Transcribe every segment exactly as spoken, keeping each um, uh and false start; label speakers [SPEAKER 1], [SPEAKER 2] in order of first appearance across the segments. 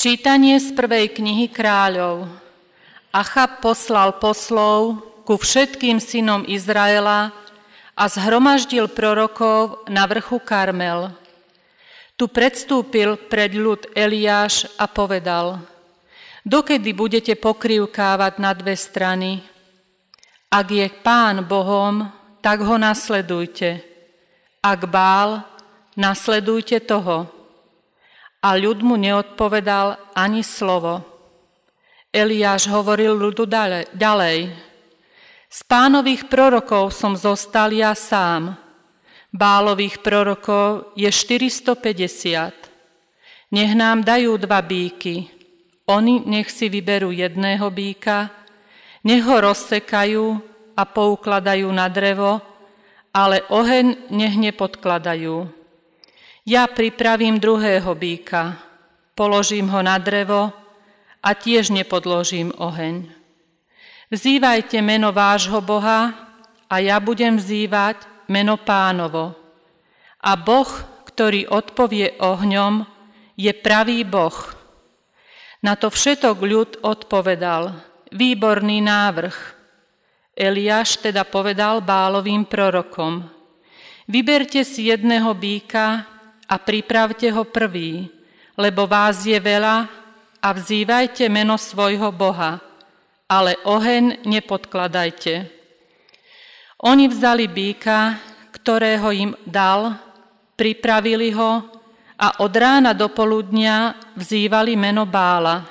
[SPEAKER 1] Čítanie z prvej knihy Kráľov. Achab poslal poslov ku všetkým synom Izraela a zhromaždil prorokov na vrchu Karmel. Tu predstúpil pred ľud Eliáš a povedal: Dokedy budete pokrývkávať na dve strany? Ak je Pán Bohom, tak ho nasledujte. Ak Bál, nasledujte toho. A ľud mu neodpovedal ani slovo. Eliáš hovoril ľudu ďalej. Z Pánových prorokov som zostal ja sám. Bálových prorokov je štyristopäťdesiat. Nech nám dajú dva býky. Oni nech si vyberú jedného býka, nech ho rozsekajú a poukladajú na drevo, ale oheň nech nepodkladajú. Ja pripravím druhého býka, položím ho na drevo a tiež nepodložím oheň. Vzývajte meno vášho Boha a ja budem vzývať meno Pánovo. A Boh, ktorý odpovie ohňom, je pravý Boh. Na to všetok ľud odpovedal: Výborný návrh. Eliáš teda povedal Bálovým prorokom: Vyberte si jedného býka a pripravte ho prvý, lebo vás je veľa, a vzývajte meno svojho Boha, ale oheň nepodkladajte. Oni vzali býka, ktorého im dal, pripravili ho a od rána do poludnia vzývali meno Bála.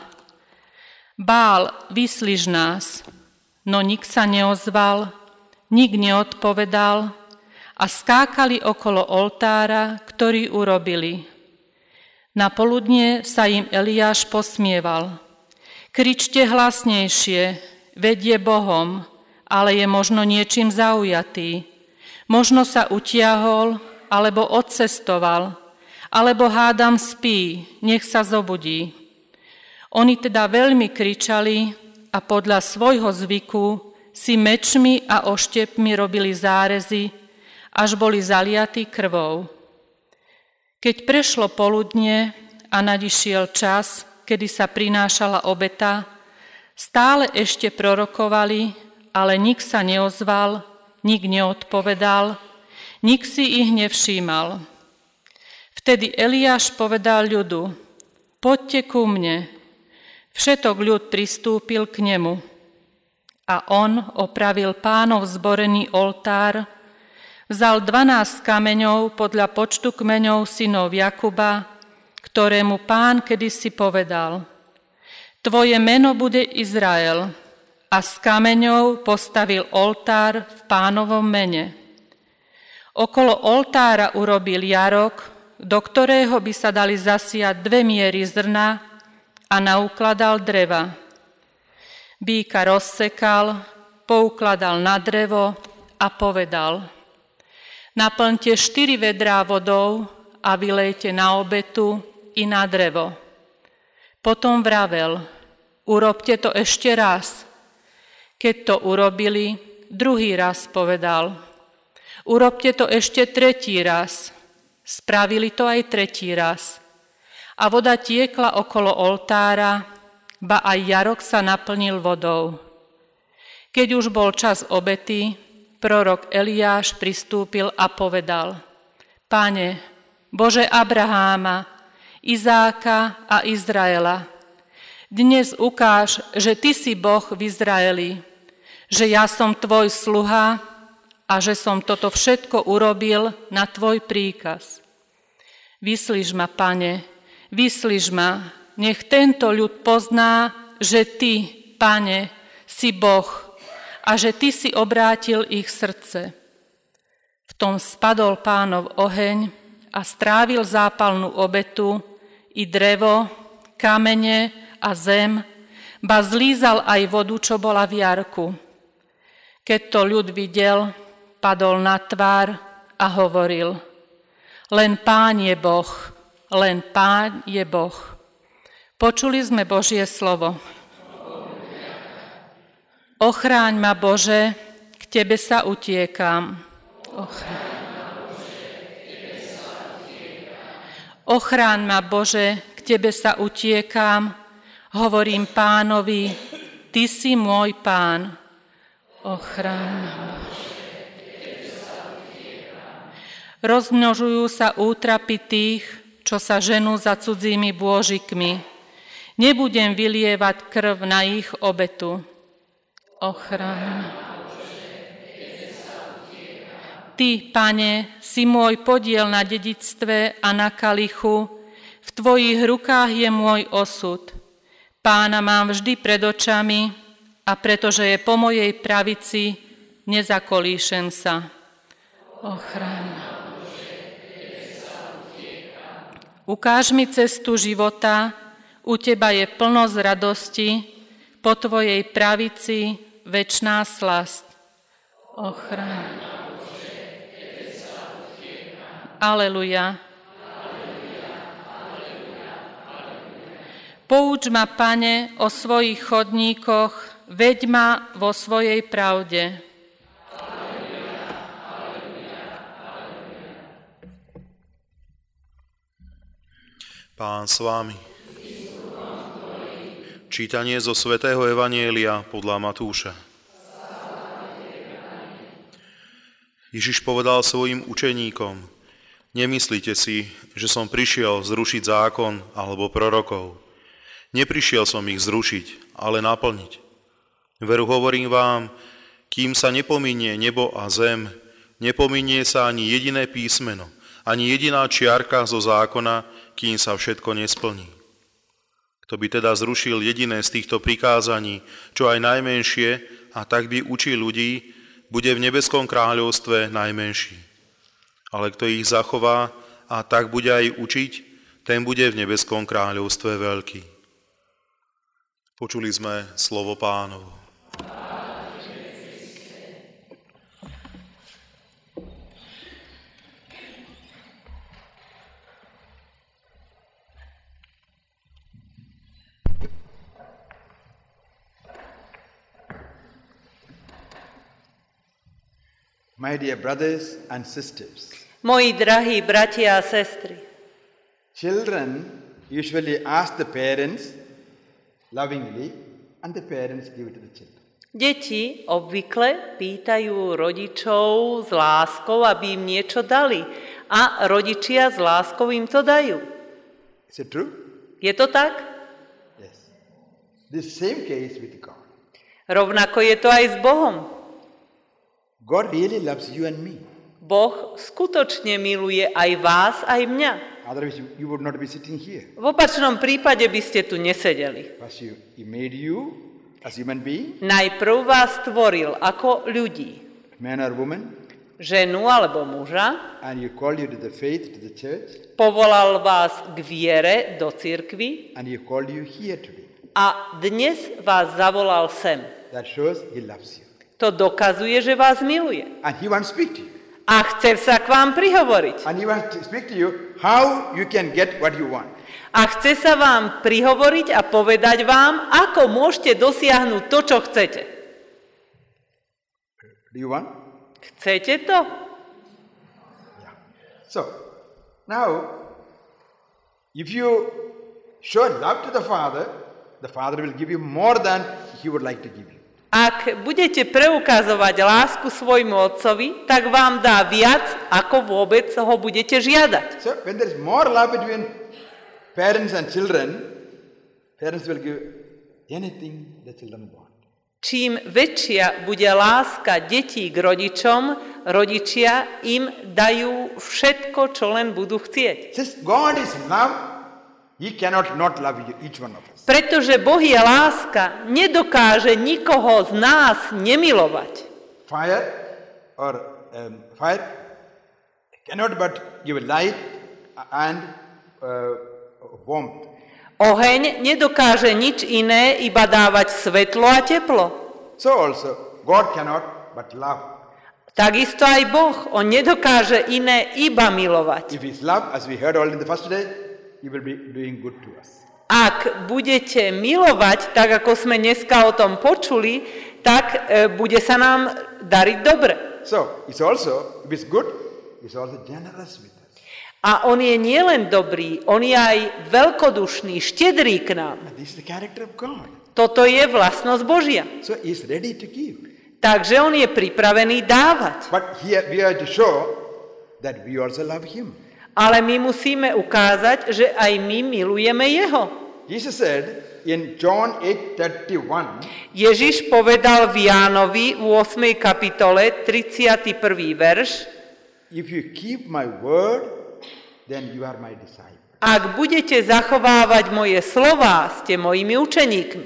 [SPEAKER 1] Bál, vyslíš nás. No nik sa neozval, nik neodpovedal a skákali okolo oltára, ktorý urobili. Na poludnie sa im Eliáš posmieval. Kričte hlasnejšie, veď je Bohom, ale je možno niečím zaujatý. Možno sa utiahol, alebo odcestoval, alebo hádam spí, nech sa zobudí. Oni teda veľmi kričali a podľa svojho zvyku si mečmi a oštepmi robili zárezy, až boli zaliatí krvou. Keď prešlo poludnie a nadišiel čas, kedy sa prinášala obeta, stále ešte prorokovali, ale nik sa neozval, nik neodpovedal, nik si ich nevšímal. Vtedy Eliáš povedal ľudu: Poďte ku mne. Všetok ľud pristúpil k nemu. A on opravil Pánov zborený oltár, vzal dvanásť kameňov podľa počtu kmeňov synov Jakuba, ktorému Pán kedysi povedal: Tvoje meno bude Izrael, a z kameňov postavil oltár v Pánovom mene. Okolo oltára urobil jarok, do ktorého by sa dali zasiať dve miery zrna, a naukladal dreva. Býka rozsekal, poukladal na drevo a povedal: Naplňte štyri vedrá vodou a vylejte na obetu i na drevo. Potom vravel: Urobte to ešte raz. Keď to urobili, druhý raz povedal: Urobte to ešte tretí raz. Spravili to aj tretí raz. A voda tiekla okolo oltára, ba aj jarok sa naplnil vodou. Keď už bol čas obety, prorok Eliáš pristúpil a povedal: Pane, Bože Abraháma, Izáka a Izraela, dnes ukáž, že Ty si Boh v Izraeli, že ja som Tvoj sluha a že som toto všetko urobil na Tvoj príkaz. Vyslíš ma, Pane, vyslíš ma, nech tento ľud pozná, že Ty, Pane, si Boh a že Ty si obrátil ich srdce. V tom spadol Pánov oheň a strávil zápalnú obetu i drevo, kamene a zem, ba zlízal aj vodu, čo bola v jarku. Keď to ľud videl, padol na tvár a hovoril: Len Pán je Boh, len Pán je Boh. Počuli sme Božie slovo. Ochráň ma, Bože, k Tebe sa utiekam. Ochráň ma, Bože, k tebe sa utiekam, hovorím Pánovi, ty si môj Pán. Ochraň. Rozmnožujú sa útrapy tých, čo sa ženú za cudzími bôžikmi. Nebudem vylievať krv na ich obetu. Ochraň. Ty, Pane, si môj podiel na dedičstve a na kalichu, v tvojich rukách je môj osud. Pána mám vždy pred očami a pretože je po mojej pravici, nezakolíšem sa. Ochraň. Ukáž mi cestu života, u teba je plnosť radosti, po tvojej pravici večná slasť. Ochraň. Aleluja. Pouč ma, Pane, o svojich chodníkoch, veď ma vo svojej pravde.
[SPEAKER 2] Pán s vámi. Čítanie zo svätého Evanjelia podľa Matúša. Ježiš povedal svojim učeníkom, nemyslíte si, že som prišiel zrušiť zákon alebo prorokov. Neprišiel som ich zrušiť, ale naplniť. Veru hovorím vám, kým sa nepominie nebo a zem, nepominie sa ani jediné písmeno, ani jediná čiarka zo zákona, kým sa všetko nesplní. Kto by teda zrušil jediné z týchto prikázaní, čo aj najmenšie, a tak by učil ľudí, bude v nebeskom kráľovstve najmenší. Ale kto ich zachová a tak bude aj učiť, ten bude v nebeskom kráľovstve veľký. Počuli sme slovo Pánovo.
[SPEAKER 3] My dear brothers and sisters,
[SPEAKER 4] Moji drahí bratia a sestry,
[SPEAKER 3] children usually ask the parents lovingly and the parents give it to the children.
[SPEAKER 4] deti obvykle pýtajú rodičov s láskou, aby im niečo dali a rodičia s láskou im to dajú.
[SPEAKER 3] Is it true?
[SPEAKER 4] Je to tak?
[SPEAKER 3] Yes. The same case with God.
[SPEAKER 4] Rovnako je to aj s Bohom.
[SPEAKER 3] God really loves you and me.
[SPEAKER 4] Boh skutočne miluje aj vás, aj mňa.
[SPEAKER 3] Otherwise you, you would not be sitting here.
[SPEAKER 4] V opačnom prípade by ste tu nesedeli.
[SPEAKER 3] First you, he made you as human being,
[SPEAKER 4] Najprv vás stvoril ako ľudí,
[SPEAKER 3] man or woman,
[SPEAKER 4] ženu alebo muža,
[SPEAKER 3] and he called you to the faith, to the church,
[SPEAKER 4] povolal vás k viere do cirkvi
[SPEAKER 3] and he called you here today.
[SPEAKER 4] a dnes vás zavolal sem.
[SPEAKER 3] That shows he loves you.
[SPEAKER 4] To dokazuje, že vás miluje.
[SPEAKER 3] And he wants to speak to you.
[SPEAKER 4] A chce sa k vám prihovoriť.
[SPEAKER 3] And he wants to speak to you how you can get what you want.
[SPEAKER 4] A chce sa vám prihovoriť a povedať vám, ako môžete dosiahnuť to, čo chcete.
[SPEAKER 3] Do you want?
[SPEAKER 4] Chcete to?
[SPEAKER 3] Yeah. So, now, if you show love to the Father, the Father will give you more than he would like to give you.
[SPEAKER 4] Ak budete preukazovať lásku svojmu otcovi, tak vám dá viac, ako vôbec ho budete žiadať.
[SPEAKER 3] So, when there is more love between parents and children, parents will give anything the children want.
[SPEAKER 4] Čím väčšia bude láska detí k rodičom, rodičia im dajú všetko, čo len budú chcieť.
[SPEAKER 3] Since God is love, he cannot not love each one of us.
[SPEAKER 4] Pretože Boh je láska, nedokáže nikoho z nás nemilovať.
[SPEAKER 3] Fire or um, fire cannot but give light and uh, warmth.
[SPEAKER 4] Oheň nedokáže nič iné, iba dávať svetlo a teplo.
[SPEAKER 3] So also, God cannot but love.
[SPEAKER 4] Takisto aj Boh, on nedokáže iné, iba milovať.
[SPEAKER 3] If His love, as we heard all in the first day, He will be doing good to us.
[SPEAKER 4] Ak budete milovať, tak ako sme dneska o tom počuli, tak e, bude sa nám dariť dobre.
[SPEAKER 3] So, it's also, if it's good, it's also generous with us.
[SPEAKER 4] A on je nielen dobrý, on je aj veľkodušný, štedrý k nám.
[SPEAKER 3] And this is the character of God.
[SPEAKER 4] Toto je vlastnosť Božia.
[SPEAKER 3] So he is ready to give.
[SPEAKER 4] Takže on je pripravený dávať.
[SPEAKER 3] But here we are to show that we also love him.
[SPEAKER 4] Ale my musíme ukázať, že aj my milujeme jeho.
[SPEAKER 3] Jesus said in John eight thirty-one,
[SPEAKER 4] Ježiš povedal v Jánovi v ôsmej kapitole tridsiaty prvý verš:
[SPEAKER 3] if you keep my word, then you are my disciple.
[SPEAKER 4] Ak budete zachovávať moje slová, ste mojimi učeníkmi.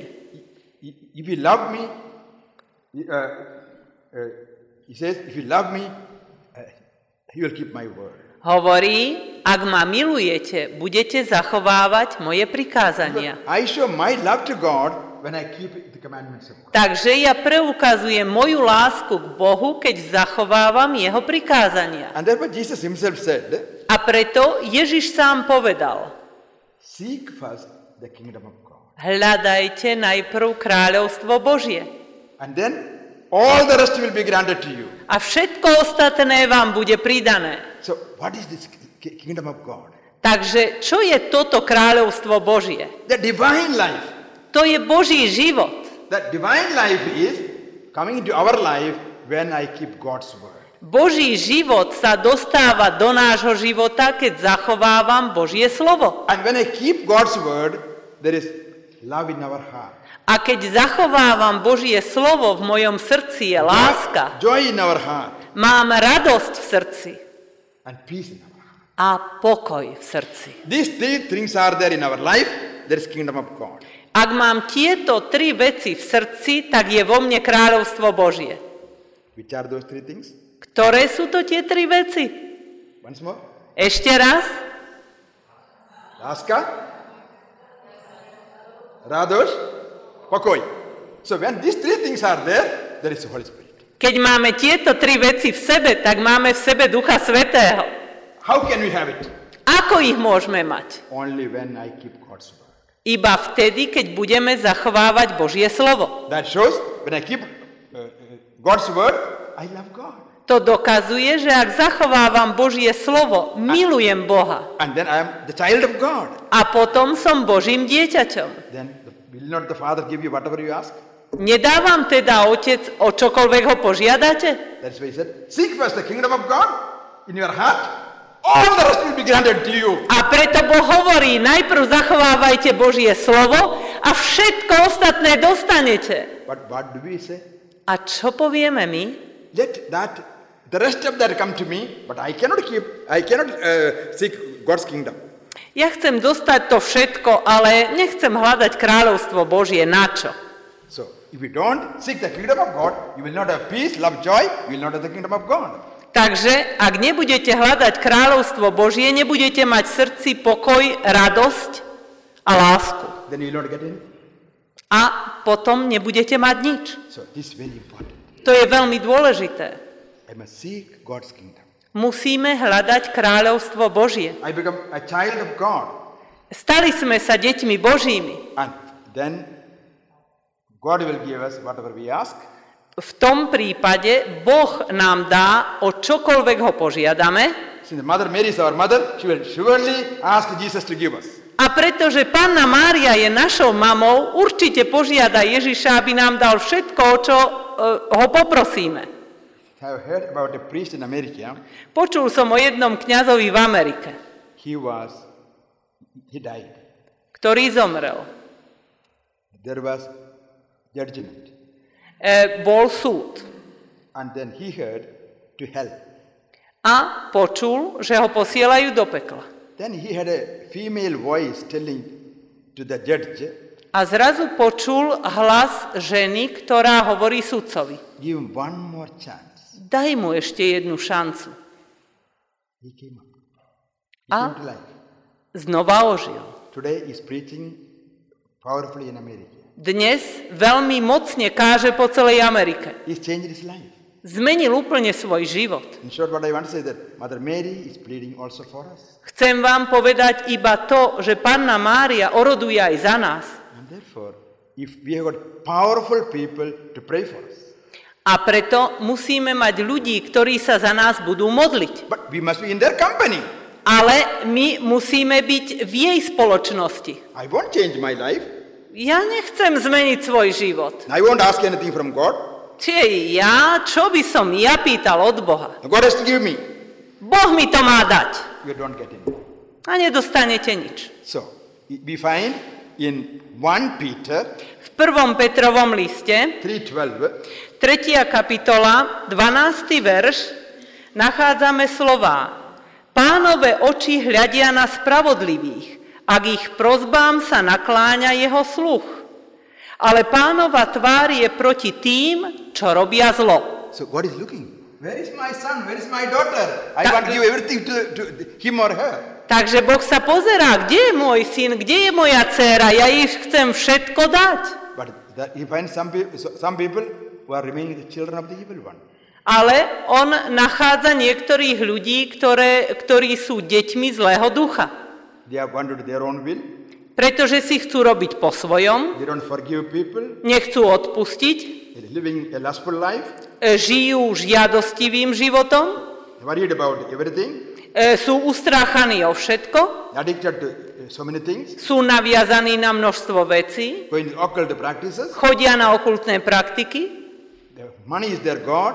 [SPEAKER 3] If you love me, uh, uh, he says, if you love me, uh, he will keep my word.
[SPEAKER 4] Hovorí, ak ma milujete, budete zachovávať moje prikázania.
[SPEAKER 3] I show my love to God when I keep the commandments of God.
[SPEAKER 4] Takže ja preukazujem moju lásku k Bohu, keď zachovávam jeho prikázania.
[SPEAKER 3] And therefore Jesus himself said,
[SPEAKER 4] A preto Ježiš sám povedal:
[SPEAKER 3] seek first the kingdom of God.
[SPEAKER 4] Hľadajte najprv kráľovstvo Božie.
[SPEAKER 3] And then all the rest will be granted to you.
[SPEAKER 4] A všetko ostatné vám bude pridané.
[SPEAKER 3] So what is this kingdom of God?
[SPEAKER 4] Takže čo je toto kráľovstvo Božie?
[SPEAKER 3] The divine life.
[SPEAKER 4] To je Boží život.
[SPEAKER 3] The divine life is coming into our life when I keep God's word.
[SPEAKER 4] Boží život sa dostáva do nášho života, keď zachovávam Božie slovo.
[SPEAKER 3] And when I keep God's word, there is love in our heart.
[SPEAKER 4] A keď zachovávam Božie slovo v mojom srdci, je láska.
[SPEAKER 3] Joy in our heart.
[SPEAKER 4] Mám radosť v srdci.
[SPEAKER 3] And peace in our heart.
[SPEAKER 4] A pokoj v srdci.
[SPEAKER 3] These three things are there in our life, there is kingdom of God.
[SPEAKER 4] Ak mám tieto tri veci v srdci, tak je vo mne kráľovstvo Božie.
[SPEAKER 3] Which are those three things?
[SPEAKER 4] Ktoré sú to tie tri veci?
[SPEAKER 3] Once more.
[SPEAKER 4] Ešte raz.
[SPEAKER 3] Láska, radosť, pokoj. So when these three things are there, there is the Holy Spirit.
[SPEAKER 4] Keď máme tieto tri veci v sebe, tak máme v sebe Ducha Svätého.
[SPEAKER 3] How can we have it?
[SPEAKER 4] Ako ich môžeme mať?
[SPEAKER 3] Only when I keep God's word.
[SPEAKER 4] Iba vtedy, keď budeme zachovávať Božie slovo.
[SPEAKER 3] That shows when I keep uh, uh, God's word, I love God.
[SPEAKER 4] To dokazuje, že ak zachovávam Božie slovo, milujem Boha.
[SPEAKER 3] And then I am the child of God.
[SPEAKER 4] A potom som Božím dieťaťom.
[SPEAKER 3] Then the, will not the Father give you whatever you ask?
[SPEAKER 4] Nedávam teda Otec, o čokoľvek ho požiadate?
[SPEAKER 3] That's why he said, seek first the kingdom of God in your heart, all the rest will be granted to you.
[SPEAKER 4] A preto Boh hovorí, najprv zachovávajte Božie slovo a všetko ostatné dostanete.
[SPEAKER 3] But what do we say?
[SPEAKER 4] A čo povieme my?
[SPEAKER 3] Let that, the rest of that come to me, but I cannot keep, I cannot uh, seek God's kingdom.
[SPEAKER 4] Ja chcem dostať to všetko, ale nechcem hľadať kráľovstvo Božie. Na čo?
[SPEAKER 3] So, if you don't seek the kingdom of God, you will not have peace, love, joy, you will not have the kingdom of God.
[SPEAKER 4] Takže, ak nebudete hľadať kráľovstvo Božie, nebudete mať v srdci pokoj, radosť a lásku.
[SPEAKER 3] Then you will not get anything.
[SPEAKER 4] A potom nebudete mať nič.
[SPEAKER 3] So, this is very important.
[SPEAKER 4] To je veľmi dôležité.
[SPEAKER 3] I must seek God's kingdom.
[SPEAKER 4] Musíme hľadať kráľovstvo Božie.
[SPEAKER 3] I become a child of God.
[SPEAKER 4] Stali sme sa deťmi Božími.
[SPEAKER 3] And then God will give us whatever we ask.
[SPEAKER 4] V tom prípade Boh nám dá, o čokoľvek ho požiadame.
[SPEAKER 3] Since Mother Mary is our mother, she will surely ask Jesus to give us.
[SPEAKER 4] A pretože Panna Mária je našou mamou, určite požiada Ježiša, aby nám dal všetko, o čo uh, ho poprosíme.
[SPEAKER 3] I have heard about a priest in America.
[SPEAKER 4] Počul som o jednom kňazovi v Amerike,
[SPEAKER 3] He was, he died.
[SPEAKER 4] ktorý zomrel.
[SPEAKER 3] There was judgment.
[SPEAKER 4] E, bol súd.
[SPEAKER 3] And then he heard to hell.
[SPEAKER 4] A počul, že ho posielajú do pekla.
[SPEAKER 3] Then he had a female voice telling to the judge,
[SPEAKER 4] A zrazu počul hlas ženy, ktorá hovorí sudcovi.
[SPEAKER 3] give him one more chance.
[SPEAKER 4] Daj mu ešte jednu šancu.
[SPEAKER 3] He came up. He
[SPEAKER 4] A
[SPEAKER 3] came to life.
[SPEAKER 4] znova ožil.
[SPEAKER 3] Today he is preaching powerfully in America.
[SPEAKER 4] Dnes veľmi mocne káže po celej Amerike.
[SPEAKER 3] He's changed his life.
[SPEAKER 4] Zmenil úplne svoj život.
[SPEAKER 3] In short, what I want to say is that Mother Mary is pleading also for us.
[SPEAKER 4] Chcem vám povedať iba to, že Panna Mária oroduje aj za nás.
[SPEAKER 3] And therefore, if we have got powerful people to pray for us,
[SPEAKER 4] A preto musíme mať ľudí, ktorí sa za nás budú modliť.
[SPEAKER 3] but we must be in their company.
[SPEAKER 4] Ale my musíme byť v jej spoločnosti.
[SPEAKER 3] I won't change my life.
[SPEAKER 4] Ja nechcem zmeniť svoj život.
[SPEAKER 3] I won't ask anything from God.
[SPEAKER 4] Čiže ja, čo by som ja pýtal od Boha?
[SPEAKER 3] God has to give me.
[SPEAKER 4] Boh mi to má dať.
[SPEAKER 3] You don't get it.
[SPEAKER 4] A nedostanete nič.
[SPEAKER 3] So, we find in First Peter
[SPEAKER 4] V prvom Petrovom liste,
[SPEAKER 3] three twelve,
[SPEAKER 4] tretia kapitola, dvanásty verš, nachádzame slová: Pánove oči hľadia na spravodlivých, ak ich prosbám sa nakláňa jeho sluch. Ale Pánova tvár je proti tým, čo robia zlo.
[SPEAKER 3] so God is looking. Where is my son? Where is my daughter? I want to give everything to, to him or her.
[SPEAKER 4] Takže Boh sa pozerá, kde je môj syn, kde je moja dcéra, ja jej chcem všetko dať.
[SPEAKER 3] But that, you find some, pe- some people who are remaining the children of the evil one.
[SPEAKER 4] Ale on nachádza niektorých ľudí, ktoré, ktorí sú deťmi zlého ducha.
[SPEAKER 3] They have wanted their own will.
[SPEAKER 4] Pretože si chcú robiť po svojom,
[SPEAKER 3] They don't forgive people.
[SPEAKER 4] nechcú odpustiť,
[SPEAKER 3] They're living a lustful life.
[SPEAKER 4] e, žijú žiadostivým životom,
[SPEAKER 3] Worried about everything.
[SPEAKER 4] e, sú ustráchaní o všetko,
[SPEAKER 3] Addicted to uh, so many things.
[SPEAKER 4] sú naviazaní na množstvo vecí,
[SPEAKER 3] Going to occult practices.
[SPEAKER 4] chodia na okultné praktiky,
[SPEAKER 3] The money is their God.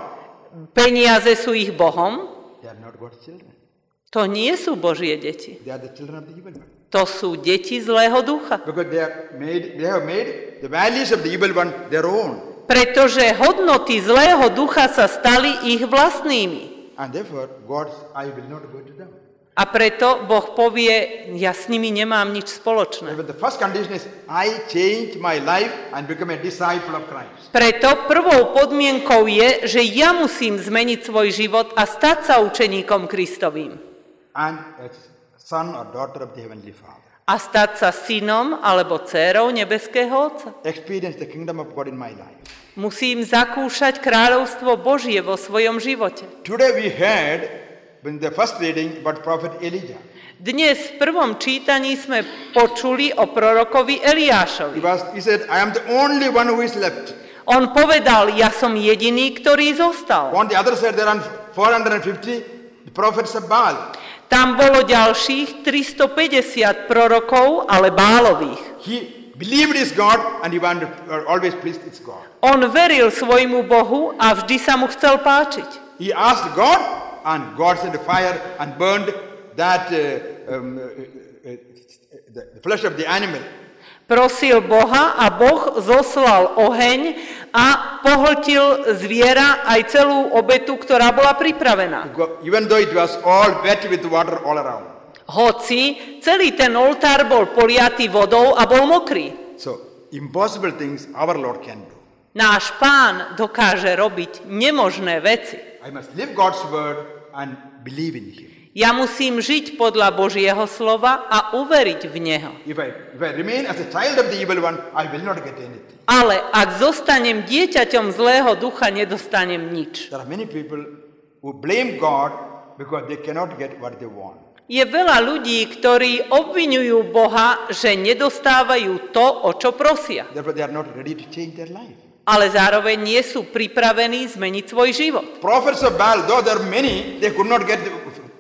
[SPEAKER 4] peniaze sú ich Bohom.
[SPEAKER 3] They are not God's children.
[SPEAKER 4] To nie sú Božie deti.
[SPEAKER 3] They are the children of the evil one.
[SPEAKER 4] To sú deti zlého ducha.
[SPEAKER 3] Because they are made, they have made the values of the evil one their own.
[SPEAKER 4] Pretože hodnoty zlého ducha sa stali ich vlastnými.
[SPEAKER 3] And therefore, God's I will not go to them.
[SPEAKER 4] A preto Boh povie, ja s nimi nemám nič spoločné.
[SPEAKER 3] Therefore, the first condition is I change my life and become a disciple of Christ.
[SPEAKER 4] Preto prvou podmienkou je, že ja musím zmeniť svoj život a stať sa učeníkom Kristovým.
[SPEAKER 3] And a son or daughter of the Heavenly Father.
[SPEAKER 4] A stať sa synom alebo dcérou nebeského Otca.
[SPEAKER 3] Experience the kingdom of God in my life.
[SPEAKER 4] Musím zakúšať kráľovstvo Božie vo svojom živote.
[SPEAKER 3] Today we heard in the first reading about prophet Elijah.
[SPEAKER 4] Dnes v prvom čítaní sme počuli o prorokovi
[SPEAKER 3] He,
[SPEAKER 4] Eliášovi.
[SPEAKER 3] was, he said, I am the only one who is left.
[SPEAKER 4] On povedal, ja som jediný, ktorý zostal.
[SPEAKER 3] On the other side, there are four hundred fifty prophets of Baal.
[SPEAKER 4] Tam bolo ďalších tristopäťdesiat prorokov, ale Bálových.
[SPEAKER 3] He believed his God and he wanted uh, always pleased his God.
[SPEAKER 4] On veril svojmu Bohu a vždy sa mu chcel páčiť.
[SPEAKER 3] He asked God and God sent a fire and burned that uh, um, uh, uh, the, the flesh of the animal.
[SPEAKER 4] Prosil Boha a Boh zoslal oheň a pohltil zviera aj celú obetu, ktorá bola pripravená.
[SPEAKER 3] Even though it was all wet with water all around.
[SPEAKER 4] Hoci celý ten oltár bol poliatý vodou a bol mokrý.
[SPEAKER 3] So, impossible things our Lord can do.
[SPEAKER 4] Náš Pán dokáže robiť nemožné veci.
[SPEAKER 3] I must live God's word and believe in Him.
[SPEAKER 4] Ja musím žiť podľa Božieho slova a uveriť v Neho.
[SPEAKER 3] If I, if I remain as a child of the evil one, I will not get anything.
[SPEAKER 4] Ale ak zostanem dieťaťom zlého ducha, nedostanem nič.
[SPEAKER 3] There are many people who blame God because they cannot get what they want.
[SPEAKER 4] Je veľa ľudí, ktorí obviňujú Boha, že nedostávajú to, o čo prosia.
[SPEAKER 3] Therefore, they are not ready to change their life.
[SPEAKER 4] Ale zároveň nie sú pripravení zmeniť svoj život.
[SPEAKER 3] Prophets of Baal, though there are many, they could not get the,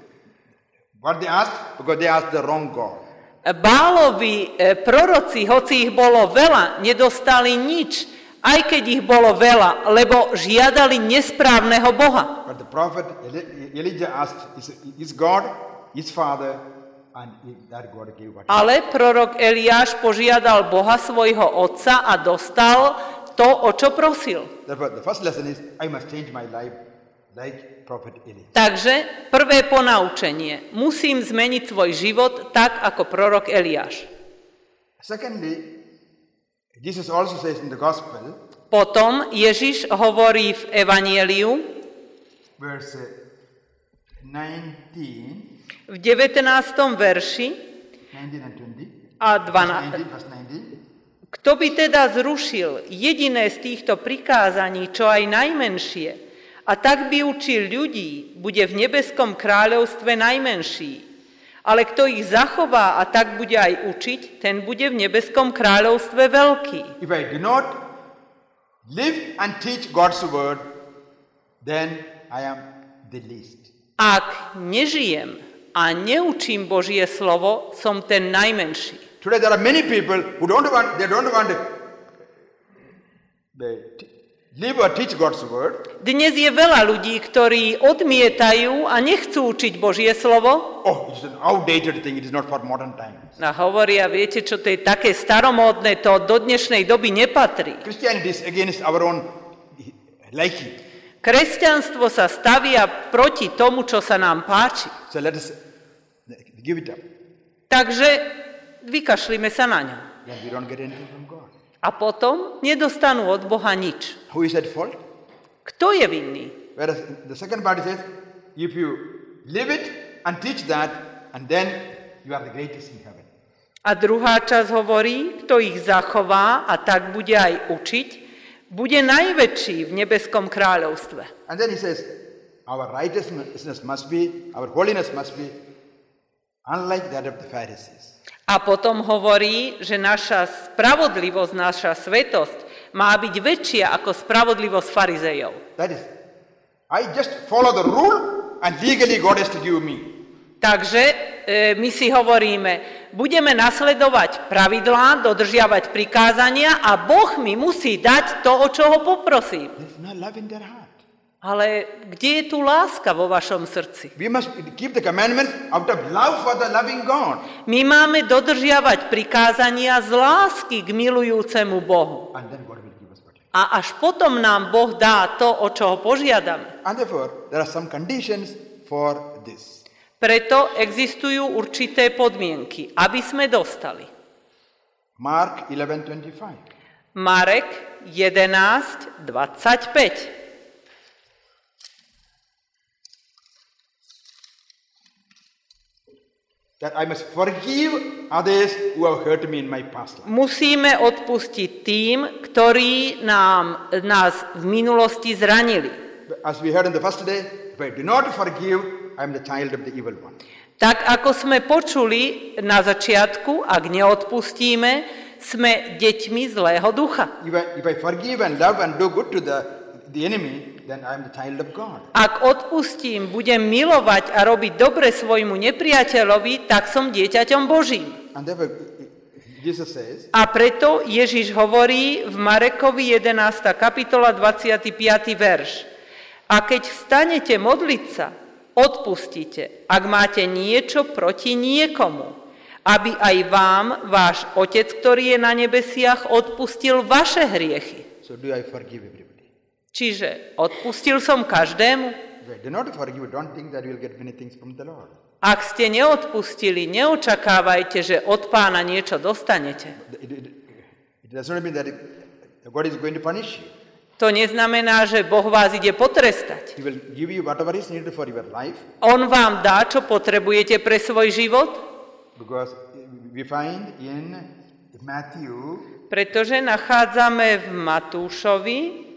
[SPEAKER 3] what they asked because they asked the wrong God.
[SPEAKER 4] Bálovi e, proroci, hoci ich bolo veľa, nedostali nič, aj keď ich bolo veľa, lebo žiadali nesprávneho Boha.
[SPEAKER 3] But the prophet Eli- Elijah asked his, his God, his father, and that God gave what he
[SPEAKER 4] Ale prorok Eliáš požiadal Boha svojho otca a dostal to, o čo prosil.
[SPEAKER 3] Therefore, the first lesson is, I must change my life like prophet Elijah.
[SPEAKER 4] Takže prvé ponaučenie. Musím zmeniť svoj život tak, ako prorok Eliáš.
[SPEAKER 3] Secondly, Jesus also says in the gospel,
[SPEAKER 4] Potom Ježiš hovorí v Evanieliu
[SPEAKER 3] verse nineteen,
[SPEAKER 4] v devätnástom verši
[SPEAKER 3] nineteen and twenty,
[SPEAKER 4] a
[SPEAKER 3] verse
[SPEAKER 4] dvanásť.
[SPEAKER 3] nineteen, verse nineteen,
[SPEAKER 4] Kto by teda zrušil jediné z týchto prikázaní, čo aj najmenšie, a tak by učil ľudí, bude v nebeskom kráľovstve najmenší. Ale kto ich zachová a tak bude aj učiť, ten bude v nebeskom kráľovstve veľký.
[SPEAKER 3] if I do not live and teach God's word, then I am the least.
[SPEAKER 4] Ak nežijem a neučím Božie slovo, som ten najmenší.
[SPEAKER 3] Today there are many people who don't want, they don't want to they live or teach God's word.
[SPEAKER 4] Dnes je veľa ľudí, ktorí odmietajú a nechcú učiť Božie slovo.
[SPEAKER 3] Oh, it's an outdated thing, it is not for modern times.
[SPEAKER 4] A hovoria, viete, čo to je také staromódne, to do dnešnej doby nepatrí.
[SPEAKER 3] Christianity is against our own liking.
[SPEAKER 4] Kresťanstvo sa stavia proti tomu, čo sa nám páči.
[SPEAKER 3] So let us give it up.
[SPEAKER 4] Takže vykašlíme sa na ňu.
[SPEAKER 3] Then we don't get anything from God.
[SPEAKER 4] A potom nedostanú od Boha nič.
[SPEAKER 3] Who is at fault?
[SPEAKER 4] Kto je vinný?
[SPEAKER 3] Whereas the second part says, if you live it and teach that, and then you are the greatest in heaven.
[SPEAKER 4] A druhá časť hovorí, kto ich zachová a tak bude aj učiť, bude najväčší v nebeskom kráľovstve.
[SPEAKER 3] And then he says, our righteousness must be, our holiness must be unlike that of the Pharisees.
[SPEAKER 4] A potom hovorí, že naša spravodlivosť, naša svetosť má byť väčšia ako spravodlivosť farizejov.
[SPEAKER 3] That is, I just follow the rule and legally God has to give me.
[SPEAKER 4] Takže e, my si hovoríme, budeme nasledovať pravidlá, dodržiavať prikázania a Boh mi musí dať to, o čo ho poprosím.
[SPEAKER 3] There is no love in their heart.
[SPEAKER 4] Ale kde je tu láska vo vašom srdci?
[SPEAKER 3] We must keep the commandments out of love for the loving God.
[SPEAKER 4] My máme dodržiavať prikázania z lásky k milujúcemu Bohu.
[SPEAKER 3] And then God will give us what.
[SPEAKER 4] A až potom nám Boh dá to, o čo ho požiadame.
[SPEAKER 3] And therefore, there are some conditions for this.
[SPEAKER 4] Preto existujú určité podmienky, aby sme dostali.
[SPEAKER 3] Mark eleven twenty-five.
[SPEAKER 4] Marek jedenásť dvadsaťpäť.
[SPEAKER 3] That I must forgive others who have hurt me in my past life.
[SPEAKER 4] Musíme odpustiť tým, ktorí nám, nás v minulosti zranili.
[SPEAKER 3] As we heard on the first day, if I do not forgive, I am the child of the evil one.
[SPEAKER 4] Tak ako sme počuli na začiatku, ak neodpustíme, sme deťmi zlého ducha.
[SPEAKER 3] If I, if I forgive and love and do good to the, the enemy, then I am the child of God.
[SPEAKER 4] Ak odpustím, budem milovať a robiť dobre svojmu nepriateľovi, tak som dieťaťom Božím.
[SPEAKER 3] And therefore, Jesus says,
[SPEAKER 4] A preto Ježiš hovorí v Marekovi jedenásta kapitola dvadsiaty piaty verš. A keď vstanete modliť sa, odpustite, ak máte niečo proti niekomu, aby aj vám váš Otec, ktorý je na nebesiach, odpustil vaše hriechy.
[SPEAKER 3] so do I forgive everybody?
[SPEAKER 4] Čiže odpustil som každému.
[SPEAKER 3] If I do not forgive, don't think that you will get many things from the Lord.
[SPEAKER 4] Ak ste neodpustili, neočakávajte, že od Pána niečo dostanete.
[SPEAKER 3] It, it, it does not mean that it, God is going to punish you.
[SPEAKER 4] To neznamená, že Boh vás ide potrestať.
[SPEAKER 3] He will give you whatever is needed for your life,
[SPEAKER 4] On vám dá, čo potrebujete pre svoj život,
[SPEAKER 3] because we find in Matthew
[SPEAKER 4] pretože nachádzame v Matúšovi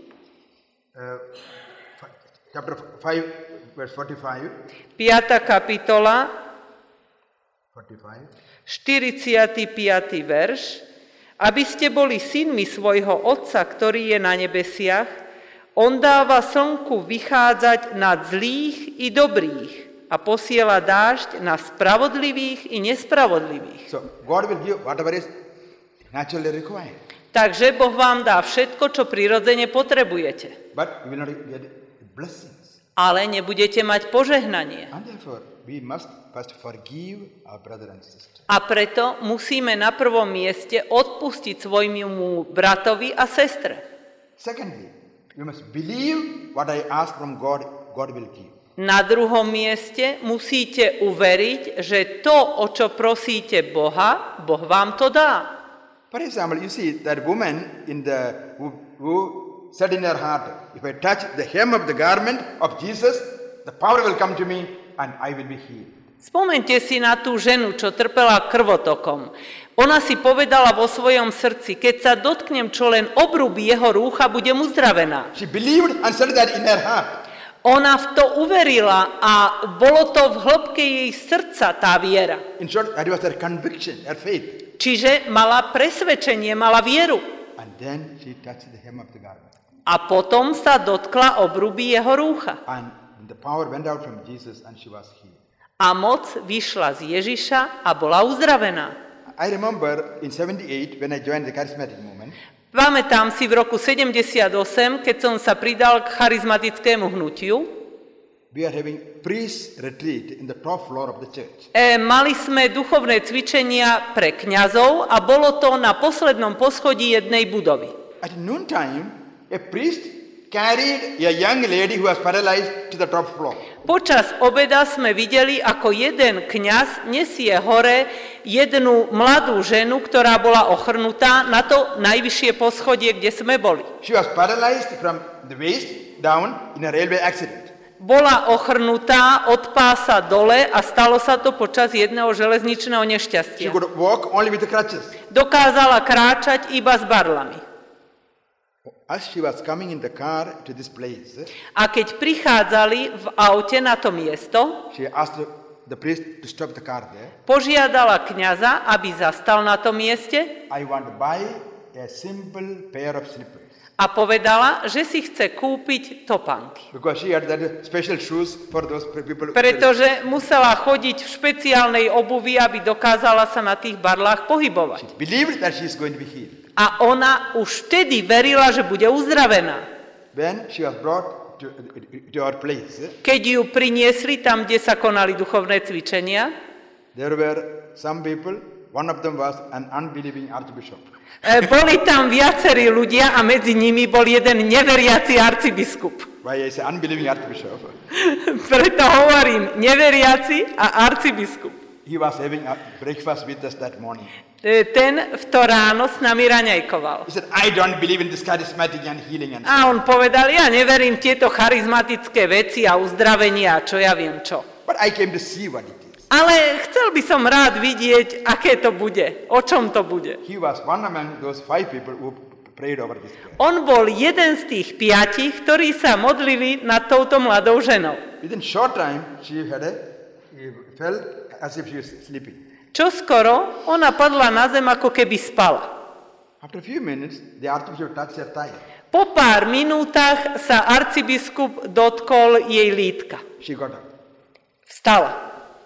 [SPEAKER 3] uh, chapter five, verse forty-five,
[SPEAKER 4] piata kapitola,
[SPEAKER 3] forty-five.
[SPEAKER 4] štyridsiaty piaty verš, aby ste boli synmi svojho Otca, ktorý je na nebesiach, on dáva slnku vychádzať nad zlých i dobrých a posiela dážď na spravodlivých i nespravodlivých.
[SPEAKER 3] So God will give whatever is naturally required,
[SPEAKER 4] Takže Boh vám dá všetko, čo prirodzene potrebujete,
[SPEAKER 3] but you will not get blessings.
[SPEAKER 4] ale nebudete mať požehnanie.
[SPEAKER 3] And therefore, we must first forgive our brother and sister.
[SPEAKER 4] A preto musíme na prvom mieste odpustiť svojmu bratovi a sestre.
[SPEAKER 3] Secondly, you must believe what I ask from God, God will give.
[SPEAKER 4] Na druhom mieste musíte uveriť, že to, o čo prosíte Boha, Boh vám to dá.
[SPEAKER 3] For example, you see that woman in the who, who said in her heart, if I touch the hem of the garment of Jesus, the power will come to me and I will be healed.
[SPEAKER 4] Spomente si na tú ženu, čo trpela krvotokom. Ona si povedala vo svojom srdci, keď sa dotknem čo len obrúby jeho rúcha, budem uzdravená.
[SPEAKER 3] She believed and said that in her heart.
[SPEAKER 4] Ona v to uverila a bolo to v hĺbke jej srdca tá viera.
[SPEAKER 3] In short, that was her conviction, her faith.
[SPEAKER 4] Čiže mala presvedčenie, mala vieru.
[SPEAKER 3] And then she touched the hem of the garment.
[SPEAKER 4] A potom sa dotkla obrúby jeho rúcha.
[SPEAKER 3] And the power went out from Jesus and she was healed.
[SPEAKER 4] A moc vyšla z Ježiša a bola uzdravená.
[SPEAKER 3] I remember in seventy-eight when I joined the charismatic movement.
[SPEAKER 4] Pamätám si v roku sedemdesiatosem, keď som sa pridal k charizmatickému hnutiu.
[SPEAKER 3] We are having priest retreat in the top floor of the church.
[SPEAKER 4] E, mali sme duchovné cvičenia pre kňazov a bolo to na poslednom poschodí jednej budovy.
[SPEAKER 3] At noontime, a priest carried a young lady who was paralyzed to the top floor.
[SPEAKER 4] Počas obeda sme videli, ako jeden kňaz nesie hore jednu mladú ženu, ktorá bola ochrnutá na to najvyššie poschodie, kde sme boli.
[SPEAKER 3] She was paralyzed from the waist down in a railway accident.
[SPEAKER 4] Bola ochrnutá od pása dole a stalo sa to počas jedného železničného
[SPEAKER 3] She
[SPEAKER 4] nešťastia.
[SPEAKER 3] could walk only with the crutches.
[SPEAKER 4] Dokázala kráčať iba s barlami.
[SPEAKER 3] As she was coming in the car to this place,
[SPEAKER 4] A keď prichádzali v aute na to miesto,
[SPEAKER 3] she asked the priest to stop the car there.
[SPEAKER 4] požiadala kňaza, aby zastal na tom mieste
[SPEAKER 3] I want to buy a simple pair of slippers.
[SPEAKER 4] a povedala, že si chce kúpiť topánky.
[SPEAKER 3] Because she had that special shoes for those people.
[SPEAKER 4] Pretože musela chodiť v špeciálnej obuvi, aby dokázala sa na tých barlách pohybovať.
[SPEAKER 3] She believed that she is going to be healed.
[SPEAKER 4] A ona už vtedy verila, že bude uzdravená.
[SPEAKER 3] When she was brought to, to our place,
[SPEAKER 4] Keď ju priniesli tam, kde sa konali duchovné cvičenia,
[SPEAKER 3] there were some people, one of them was an unbelieving archbishop.
[SPEAKER 4] e, boli tam viacerí ľudia a medzi nimi bol jeden neveriaci arcibiskup.
[SPEAKER 3] Why I say unbelieving archbishop?
[SPEAKER 4] Preto hovorím neveriaci a arcibiskup.
[SPEAKER 3] He was having a breakfast with us that morning.
[SPEAKER 4] E, Ten v to ráno s nami raňajkoval.
[SPEAKER 3] He said, I don't believe in this charismatic and healing and
[SPEAKER 4] A on povedal, ja neverím tieto charizmatické veci a uzdravenia a čo ja viem čo.
[SPEAKER 3] but I came to see what it is.
[SPEAKER 4] Ale chcel by som rád vidieť, aké to bude, o čom to bude.
[SPEAKER 3] He was one among those five people who prayed over this prayer.
[SPEAKER 4] On bol jeden z tých piatich, ktorí sa modlili nad touto mladou ženou.
[SPEAKER 3] Within short time, she had a, he felt as if she was sleeping.
[SPEAKER 4] Čo skoro, ona padla na zem, ako keby spala.
[SPEAKER 3] After a few minutes, the archbishop touched her thigh.
[SPEAKER 4] Po pár minútach sa arcibiskup dotkol jej lítka.
[SPEAKER 3] She got up.
[SPEAKER 4] Vstala.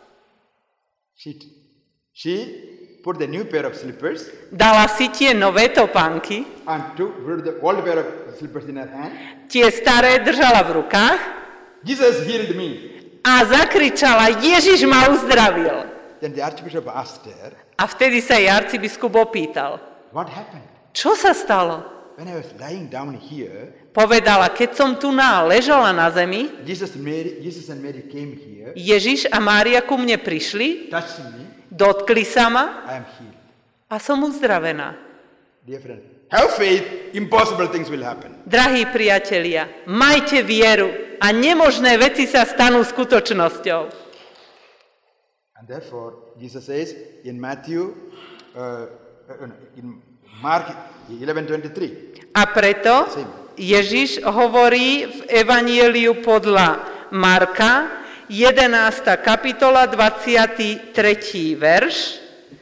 [SPEAKER 3] She, she put the new pair of slippers
[SPEAKER 4] Dala si tie nové topánky,
[SPEAKER 3] and took put the old pair of slippers in her hand.
[SPEAKER 4] tie staré držala v rukách
[SPEAKER 3] Jesus healed me.
[SPEAKER 4] a zakričala, Ježiš ma uzdravil.
[SPEAKER 3] Then the archbishop asked her,
[SPEAKER 4] A vtedy sa jej arcibiskup opýtal,
[SPEAKER 3] what happened?
[SPEAKER 4] čo sa stalo?
[SPEAKER 3] When I was lying down here,
[SPEAKER 4] Povedala, keď som tu na ležala na zemi,
[SPEAKER 3] Jesus, Mary, Jesus and Mary came here,
[SPEAKER 4] Ježiš a Mária ku mne prišli,
[SPEAKER 3] touched me,
[SPEAKER 4] dotkli sa ma
[SPEAKER 3] I am healed.
[SPEAKER 4] a som uzdravená.
[SPEAKER 3] Dear friend, have faith, impossible things will happen.
[SPEAKER 4] Drahí priatelia, majte vieru a nemožné veci sa stanú skutočnosťou.
[SPEAKER 3] And therefore, Jesus says in Matthew, uh, uh, in Mark eleven twenty-three,
[SPEAKER 4] A preto Ježiš hovorí v Evanieliu podľa Marka, jedenásta kapitola, dvadsiaty tretí verš.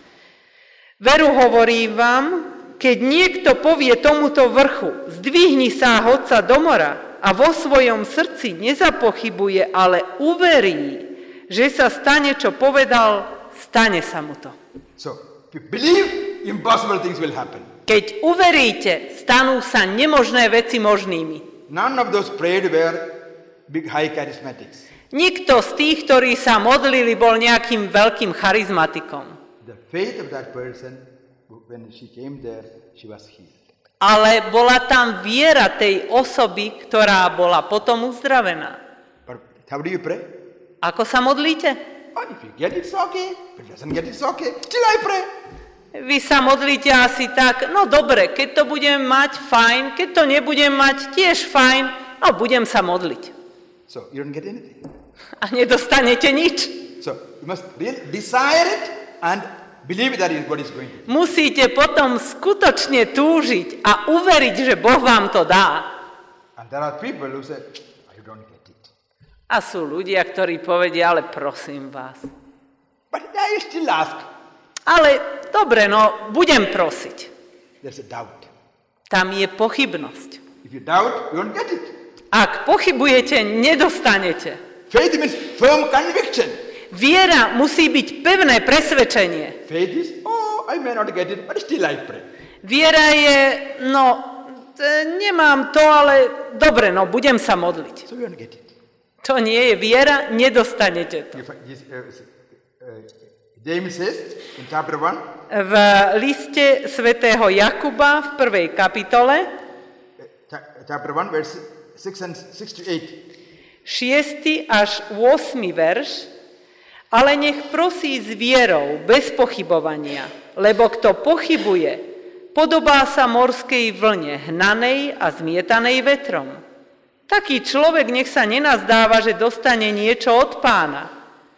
[SPEAKER 4] Veru hovorím vám, keď niekto povie tomuto vrchu, zdvihni sa a hoď sa do mora a vo svojom srdci nezapochybuje, ale uverí, že sa stane, čo povedal, stane sa mu to.
[SPEAKER 3] so if you believe, impossible things will happen.
[SPEAKER 4] Keď uveríte, stanú sa nemožné veci možnými.
[SPEAKER 3] None of those prayed were big high charismatics.
[SPEAKER 4] Nikto z tých, ktorí sa modlili, bol nejakým veľkým charizmatikom.
[SPEAKER 3] The faith of that person, when she came there, she was healed.
[SPEAKER 4] Ale bola tam viera tej osoby, ktorá bola potom uzdravená.
[SPEAKER 3] But how do you pray?
[SPEAKER 4] Ako sa modlíte?
[SPEAKER 3] Oh, if you get it, it's okay. If it doesn't get it, it's okay. Still I pray.
[SPEAKER 4] Vy sa modlíte asi tak, no dobre, keď to budem mať, fajn, keď to nebudem mať, tiež fajn, no budem sa modliť.
[SPEAKER 3] So you don't get anything.
[SPEAKER 4] A nedostanete nič.
[SPEAKER 3] So you must really desire it and believe that is what is going to.
[SPEAKER 4] Musíte potom skutočne túžiť a uveriť, že Boh vám to dá.
[SPEAKER 3] And there are people who say, I don't get it.
[SPEAKER 4] A sú ľudia, ktorí povedia, ale prosím vás.
[SPEAKER 3] But I still ask.
[SPEAKER 4] Ale dobre, no budem prosiť.
[SPEAKER 3] There's a doubt.
[SPEAKER 4] Tam je pochybnosť.
[SPEAKER 3] If you doubt, you don't get it.
[SPEAKER 4] Ak pochybujete, nedostanete.
[SPEAKER 3] Faith means firm conviction.
[SPEAKER 4] Viera musí byť pevné presvedčenie.
[SPEAKER 3] Faith is, oh, I may not get it, but still I pray.
[SPEAKER 4] Viera je, no, nemám to, ale dobre, no, budem sa modliť.
[SPEAKER 3] So we won't get it.
[SPEAKER 4] To nie je viera, nedostanete to.
[SPEAKER 3] If, uh, uh, James says in chapter one,
[SPEAKER 4] V liste svätého Jakuba v prvej kapitole,
[SPEAKER 3] chapter one, verse six and six to eight.
[SPEAKER 4] šiesty až ôsmy verš, ale nech prosí s vierou, bez pochybovania, lebo kto pochybuje, podobá sa morskej vlne, hnanej a zmietanej vetrom. Taký človek nech sa nenazdáva, že dostane niečo od Pána.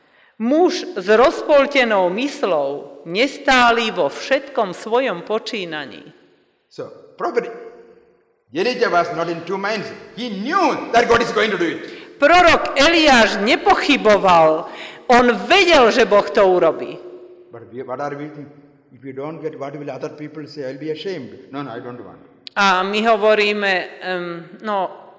[SPEAKER 4] Muž s rozpoltenou myslou nestáli vo všetkom svojom počínaní.
[SPEAKER 3] So, prophet Elijah was not in two minds. He knew that God is going to do it.
[SPEAKER 4] Prorok Eliáš nepochyboval, on vedel, že Boh to urobí.
[SPEAKER 3] But we, what are we thinking? If you don't get, what will other people say? I'll be ashamed. No, no, I don't want.
[SPEAKER 4] A my hovoríme, um, no,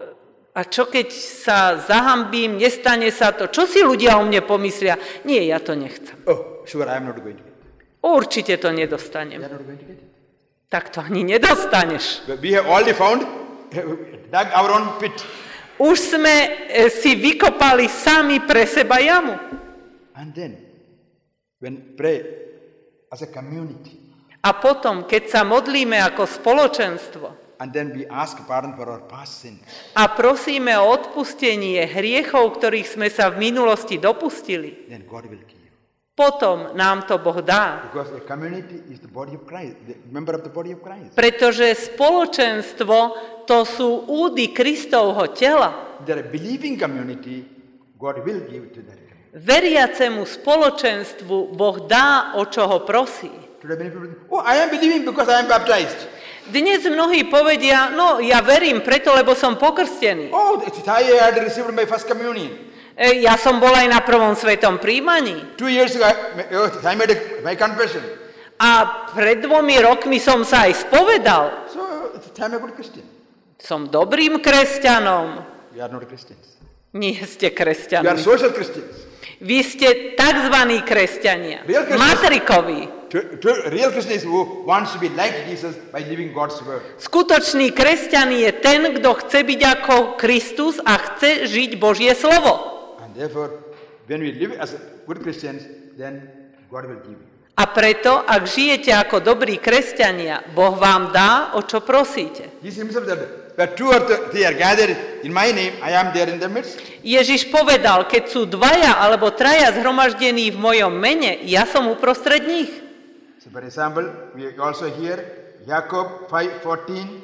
[SPEAKER 4] a čo keď sa zahambím, nestane sa to, čo si ľudia o mne pomyslia? Nie, ja to nechcem.
[SPEAKER 3] Oh, sure, I am not going to get it.
[SPEAKER 4] Určite to nedostanem.
[SPEAKER 3] You are not going to get it.
[SPEAKER 4] Tak to ani nedostaneš.
[SPEAKER 3] We have already found, dug our own pit.
[SPEAKER 4] Už sme si vykopali sami pre seba jamu.
[SPEAKER 3] And then, when pray as a community,
[SPEAKER 4] a potom, keď sa modlíme ako spoločenstvo
[SPEAKER 3] and then we ask pardon for our past sins,
[SPEAKER 4] a prosíme o odpustenie hriechov, ktorých sme sa v minulosti dopustili,
[SPEAKER 3] then God will give.
[SPEAKER 4] Potom nám to Boh dá.
[SPEAKER 3] Because the community is the body of Christ, the member of the body of Christ.
[SPEAKER 4] Pretože spoločenstvo to sú údy Kristovho tela.
[SPEAKER 3] There are believing community, God will give to that.
[SPEAKER 4] Veriacemu spoločenstvu Boh dá, o čo ho prosí.
[SPEAKER 3] Today many people think, oh, I am believing because I am baptized.
[SPEAKER 4] Dnes mnohí povedia, no ja verím preto, lebo som pokrstený.
[SPEAKER 3] Oh, I had received my first communion.
[SPEAKER 4] Ja som bol aj na prvom svetom príjmaní.
[SPEAKER 3] Two years ago, I made my confession.
[SPEAKER 4] A pred dvomi rokmi som sa aj spovedal.
[SPEAKER 3] So, I'm a good Christian.
[SPEAKER 4] Som dobrým kresťanom.
[SPEAKER 3] You are not Christians.
[SPEAKER 4] Nie ste
[SPEAKER 3] You are
[SPEAKER 4] kresťanmi.
[SPEAKER 3] social Christians.
[SPEAKER 4] Vy ste takzvaní kresťania. Matrikoví.
[SPEAKER 3] Real Christian is who wants to be like Jesus by living God's word.
[SPEAKER 4] Skutočný kresťan je ten, kto chce byť ako Kristus a chce žiť Božie slovo.
[SPEAKER 3] And therefore, when we live as good Christians, then God will give you.
[SPEAKER 4] A preto, ak žijete ako dobrí kresťania, Boh vám dá, o čo prosíte.
[SPEAKER 3] Jesus himself said, where two or three are gathered in my name, I am there in the midst.
[SPEAKER 4] Ježiš povedal, keď sú dvaja alebo traja zhromaždení v mojom mene, ja som uprostred nich.
[SPEAKER 3] So for example, we also hear Jacob five fourteen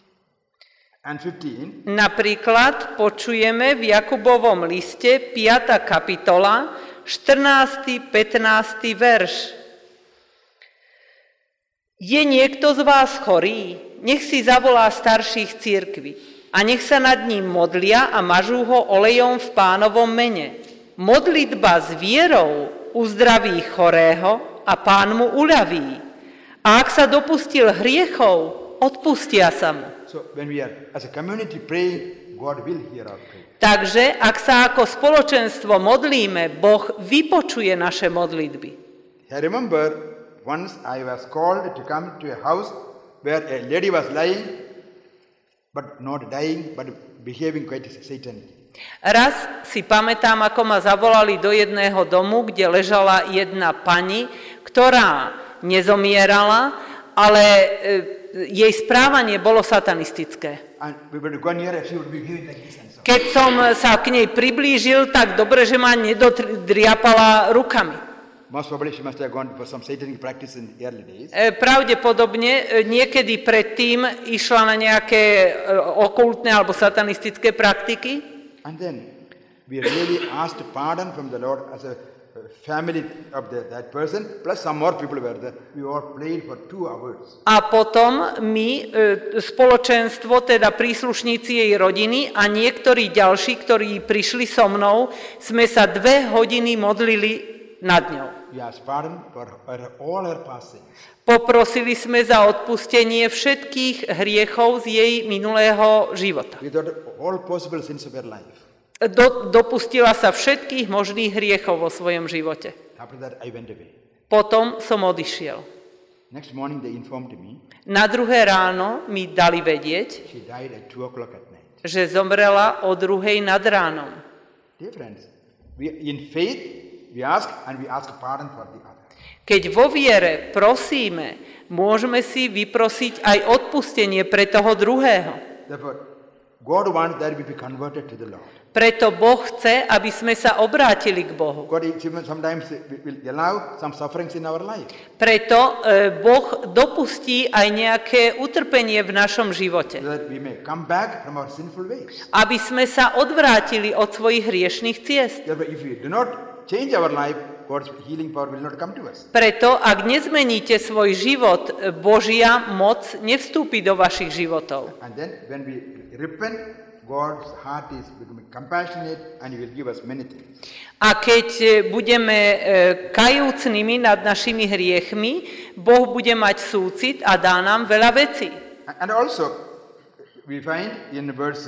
[SPEAKER 3] and fifteen.
[SPEAKER 4] Napríklad počujeme v Jakubovom liste piata kapitola štrnásty pätnásty verš. Je niekto z vás chorý? Nech si zavolá starších cirkví a nech sa nad ním modlia a mažú ho olejom v Pánovom mene. Modlitba s vierou uzdraví chorého a Pán mu uľaví. A ak sa dopustil hriechov, odpustia sa mu.
[SPEAKER 3] So when we are as a community praying, God will hear our prayer.
[SPEAKER 4] Takže, ak sa ako spoločenstvo modlíme, Boh vypočuje naše modlitby.
[SPEAKER 3] I remember once I was called to come to a house where a lady was lying, but not dying, but behaving quite satanic.
[SPEAKER 4] Raz si pamätám, ako ma zavolali do jedného domu, kde ležala jedna pani, ktorá nezomierala, ale e, jej správanie bolo satanistické.
[SPEAKER 3] And we were to go near her, she would be behaving like this and so.
[SPEAKER 4] Keď som sa k nej priblížil, tak dobre, že ma nedodriapala rukami.
[SPEAKER 3] Most probably she must have gone for some satanic practice in the early days.
[SPEAKER 4] Pravdepodobne niekedy predtým išla na nejaké okultné alebo satanistické praktiky.
[SPEAKER 3] And then we really asked pardon from the Lord as a family of the, that person, plus some more people were there. We all prayed for two hours.
[SPEAKER 4] A potom my, spoločenstvo, teda príslušníci jej rodiny a niektorí ďalší, ktorí prišli so mnou, sme sa dve hodiny modlili nad ňou.
[SPEAKER 3] We asked pardon for her, all her past sins.
[SPEAKER 4] Poprosili sme za odpustenie všetkých hriechov z jej minulého života.
[SPEAKER 3] We thought all possible sins of her life.
[SPEAKER 4] do, dopustila sa všetkých možných hriechov vo svojom živote.
[SPEAKER 3] After that, I went away.
[SPEAKER 4] Potom som odišiel.
[SPEAKER 3] Next morning, they informed me
[SPEAKER 4] Na druhé ráno mi dali vedieť,
[SPEAKER 3] she died at two o'clock at night.
[SPEAKER 4] že zomrela o druhej nad ránom.
[SPEAKER 3] Dear friends, we, in faith, we ask and we ask pardon for the other.
[SPEAKER 4] Keď vo viere prosíme, môžeme si vyprosiť aj odpustenie pre toho druhého.
[SPEAKER 3] Therefore, God wants that we be converted to the Lord.
[SPEAKER 4] Preto Boh chce, aby sme sa obrátili k Bohu.
[SPEAKER 3] God sometimes will allow some sufferings in our life.
[SPEAKER 4] Preto e, Boh dopustí aj nejaké utrpenie v našom živote.
[SPEAKER 3] So that we may come back from our sinful ways.
[SPEAKER 4] Aby sme sa odvrátili od svojich hriešnych ciest.
[SPEAKER 3] Therefore, if we do not change our life, God's healing power will not come to us.
[SPEAKER 4] Preto, ak nezmeníte svoj život, Božia moc nevstúpi do vašich životov.
[SPEAKER 3] And then when we repent, God's heart is becoming compassionate and He will give us many things.
[SPEAKER 4] A keď budeme kajúcnými nad našimi hriechmi, Boh bude mať súcit a dá nám veľa vecí.
[SPEAKER 3] And also, we find in verse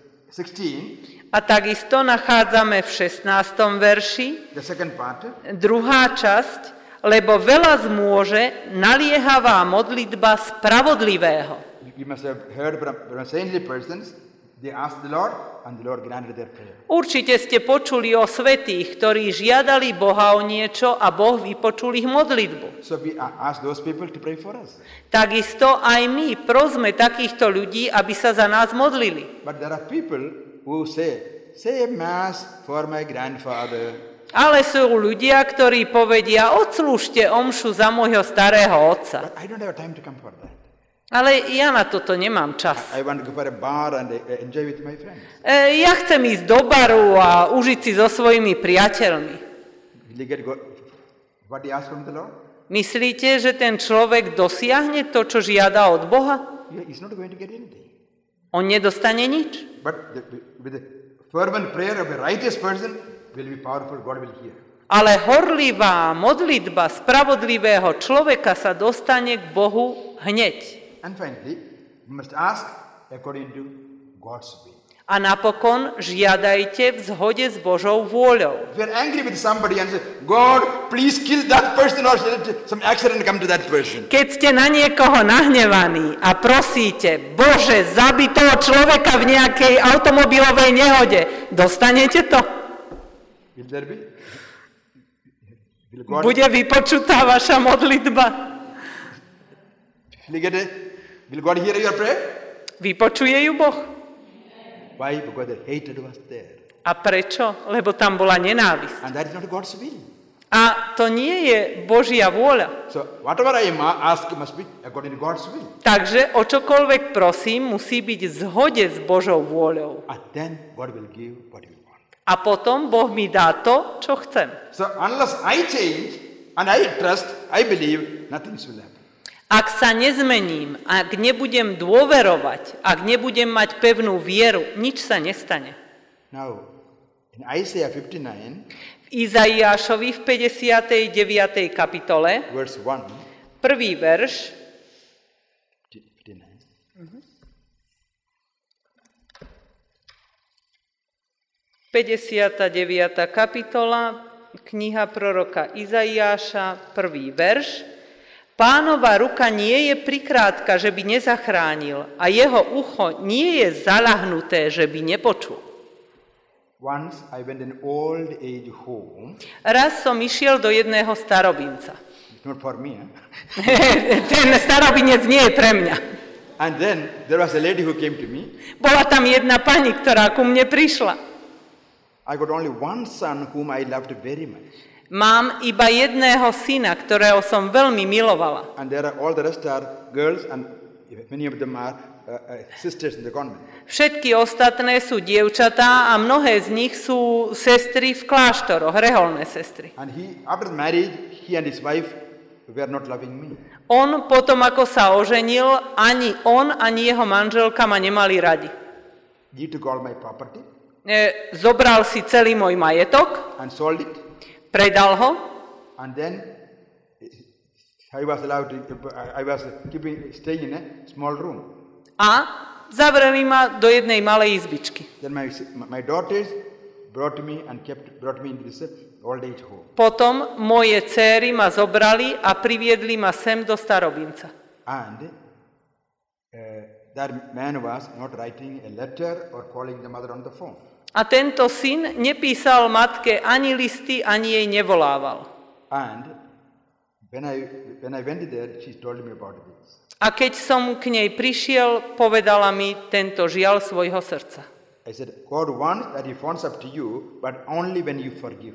[SPEAKER 3] sixteen,
[SPEAKER 4] a takisto nachádzame v šestnástom verši,
[SPEAKER 3] the second part,
[SPEAKER 4] druhá časť, lebo veľa zmôže naliehavá modlitba spravodlivého.
[SPEAKER 3] you must have heard from, from saintly persons. They asked the Lord and the Lord granted their prayer.
[SPEAKER 4] Určite ste počuli o svätých, ktorí žiadali Boha o niečo a Boh vypočul ich modlitbu.
[SPEAKER 3] So we ask those people to pray for us.
[SPEAKER 4] Takisto aj my prosme takýchto ľudí, aby sa za nás modlili.
[SPEAKER 3] But there are people who say, say a mass for my grandfather.
[SPEAKER 4] Ale sú ľudia, ktorí povedia, odslúžte omšu za môjho starého otca.
[SPEAKER 3] But I don't have time to come for that.
[SPEAKER 4] Ale ja na toto nemám čas.
[SPEAKER 3] I want to go for a bar and enjoy with my friends.
[SPEAKER 4] E, ja chcem ísť do baru a užiť si so svojimi priateľmi.
[SPEAKER 3] Will he get go- what he asked from the Lord?
[SPEAKER 4] Myslíte, že ten človek dosiahne to, čo žiada od Boha?
[SPEAKER 3] Yeah, he's not going to get anything.
[SPEAKER 4] On nedostane nič.
[SPEAKER 3] But the, with the fervent prayer of a righteous person will be powerful, God will hear.
[SPEAKER 4] Ale horlivá modlitba spravodlivého človeka sa dostane k Bohu hneď.
[SPEAKER 3] And finally, we must ask according to God's will.
[SPEAKER 4] A napokon žiadajte v zhode s Božou vôľou.
[SPEAKER 3] If you're angry with somebody and say, God, please kill that person or let some accident come to that person.
[SPEAKER 4] Keď ste na niekoho nahnevaní a prosíte, Bože, zabij toho človeka v nejakej automobilovej nehode, dostanete to?
[SPEAKER 3] Will there be? Will God,
[SPEAKER 4] Bude vypočutá vaša modlitba?
[SPEAKER 3] will, get a, will God hear your prayer?
[SPEAKER 4] Vypočuje ju Boh.
[SPEAKER 3] Why? Because the hatred was there.
[SPEAKER 4] A prečo? Lebo tam bola nenávisť.
[SPEAKER 3] And that is not God's will.
[SPEAKER 4] A to nie je Božia vôľa.
[SPEAKER 3] So whatever I ask must be according to God's will.
[SPEAKER 4] Takže o čokoľvek prosím, musí byť v zhode s Božou vôľou.
[SPEAKER 3] And then God will give what you want.
[SPEAKER 4] A potom Boh mi dá to, čo chcem.
[SPEAKER 3] So unless I change and I trust, I believe, nothing will happen.
[SPEAKER 4] Ak sa nezmením, ak nebudem dôverovať, ak nebudem mať pevnú vieru, nič sa nestane.
[SPEAKER 3] Now, in Isaiah fifty-nine,
[SPEAKER 4] V Izaiášovi v päťdesiatej deviatej kapitole,
[SPEAKER 3] verse one,
[SPEAKER 4] prvý verš,
[SPEAKER 3] fifty-nine.
[SPEAKER 4] päťdesiata deviata kapitola, kniha proroka Izaiáša, prvý verš. Pánova ruka nie je prikrátka, že by nezachránil, a jeho ucho nie je zaľahnuté, že by nepočul.
[SPEAKER 3] Once I went in old age home.
[SPEAKER 4] Raz som išiel do jedného starobinca.
[SPEAKER 3] Not for me. Eh?
[SPEAKER 4] Ten starobinec nie je pre mňa.
[SPEAKER 3] And then there was a lady who came to me.
[SPEAKER 4] Bola tam jedna pani, ktorá ku mne prišla.
[SPEAKER 3] I got only one son whom I loved very much.
[SPEAKER 4] Mám iba jedného syna, ktorého som veľmi milovala.
[SPEAKER 3] And there are all the rest are girls and many of them are uh, uh, sisters in the convent.
[SPEAKER 4] Všetky ostatné sú dievčatá a mnohé z nich sú sestry v kláštoroch, reholné sestry.
[SPEAKER 3] And he, after marriage, he and his wife were not loving me.
[SPEAKER 4] On potom, ako sa oženil, ani on, ani jeho manželka ma nemali radi.
[SPEAKER 3] He took all my property
[SPEAKER 4] E, zobral si celý môj majetok,
[SPEAKER 3] and sold it.
[SPEAKER 4] predal ho
[SPEAKER 3] And then I was allowed to, I was keeping, staying in a small room.
[SPEAKER 4] a zavreli ma do jednej malej izbičky.
[SPEAKER 3] Then my, my daughters brought me and kept brought me into this old age home.
[SPEAKER 4] Potom moje céry ma zobrali a priviedli ma sem do starobinca.
[SPEAKER 3] And uh, that man was not writing a letter or calling the mother on the phone.
[SPEAKER 4] A tento syn nepísal matke ani listy, ani jej nevolával.
[SPEAKER 3] And when I when I went there, she told me about this.
[SPEAKER 4] A keď som k nej prišiel, povedala mi tento žiaľ svojho srdca.
[SPEAKER 3] I said, God wants that He phones up to you, but only when you forgive.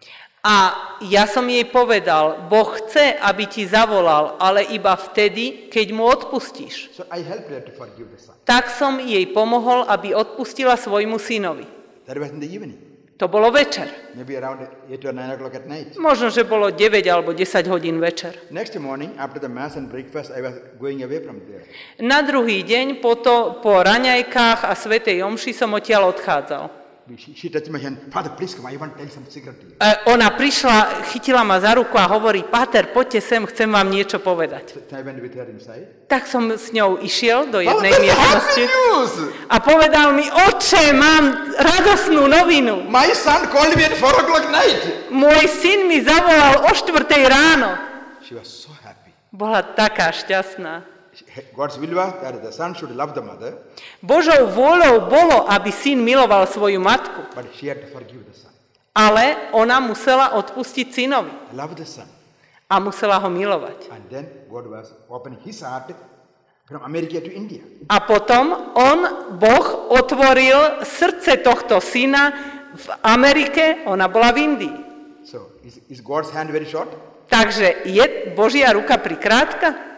[SPEAKER 4] A ja som jej povedal, Boh chce, aby ti zavolal, ale iba vtedy, keď mu odpustíš.
[SPEAKER 3] So I helped her to forgive the son.
[SPEAKER 4] Tak som jej pomohol, aby odpustila svojmu synovi.
[SPEAKER 3] That was in the evening,
[SPEAKER 4] To bolo večer.
[SPEAKER 3] maybe around eight or nine o'clock at night.
[SPEAKER 4] Možno, že bolo deväť alebo desať hodín večer.
[SPEAKER 3] Next morning, after the mass and breakfast, I was going away from there.
[SPEAKER 4] Na druhý deň, po, to, po raňajkách a svätej omši som odtiaľ odchádzal.
[SPEAKER 3] She, she touched my hand. Father, please come. I want to tell some secret to you.
[SPEAKER 4] E, ona prišla, chytila ma za ruku a hovorí, Páter, poďte sem, chcem vám niečo povedať.
[SPEAKER 3] So I went with her inside.
[SPEAKER 4] Tak som s ňou išiel do jednej
[SPEAKER 3] that's
[SPEAKER 4] miestnosti
[SPEAKER 3] happy news!
[SPEAKER 4] a povedal mi, oče, mám radosnú novinu.
[SPEAKER 3] My son called me at four o'clock night.
[SPEAKER 4] Môj syn mi zavolal o štvrtej ráno.
[SPEAKER 3] She was so happy.
[SPEAKER 4] Bola taká šťastná.
[SPEAKER 3] God's will was that the son should love the mother,
[SPEAKER 4] Božou vôľou bolo, aby syn miloval svoju matku,
[SPEAKER 3] but she had to forgive the son.
[SPEAKER 4] ale ona musela odpustiť synovi
[SPEAKER 3] Love the son.
[SPEAKER 4] a musela ho milovať.
[SPEAKER 3] And then God was opening his heart from America to India.
[SPEAKER 4] A potom on, Boh, otvoril srdce tohto syna v Amerike, ona bola v Indii.
[SPEAKER 3] So is, is God's hand very short?
[SPEAKER 4] Takže je Božia ruka prikrátka?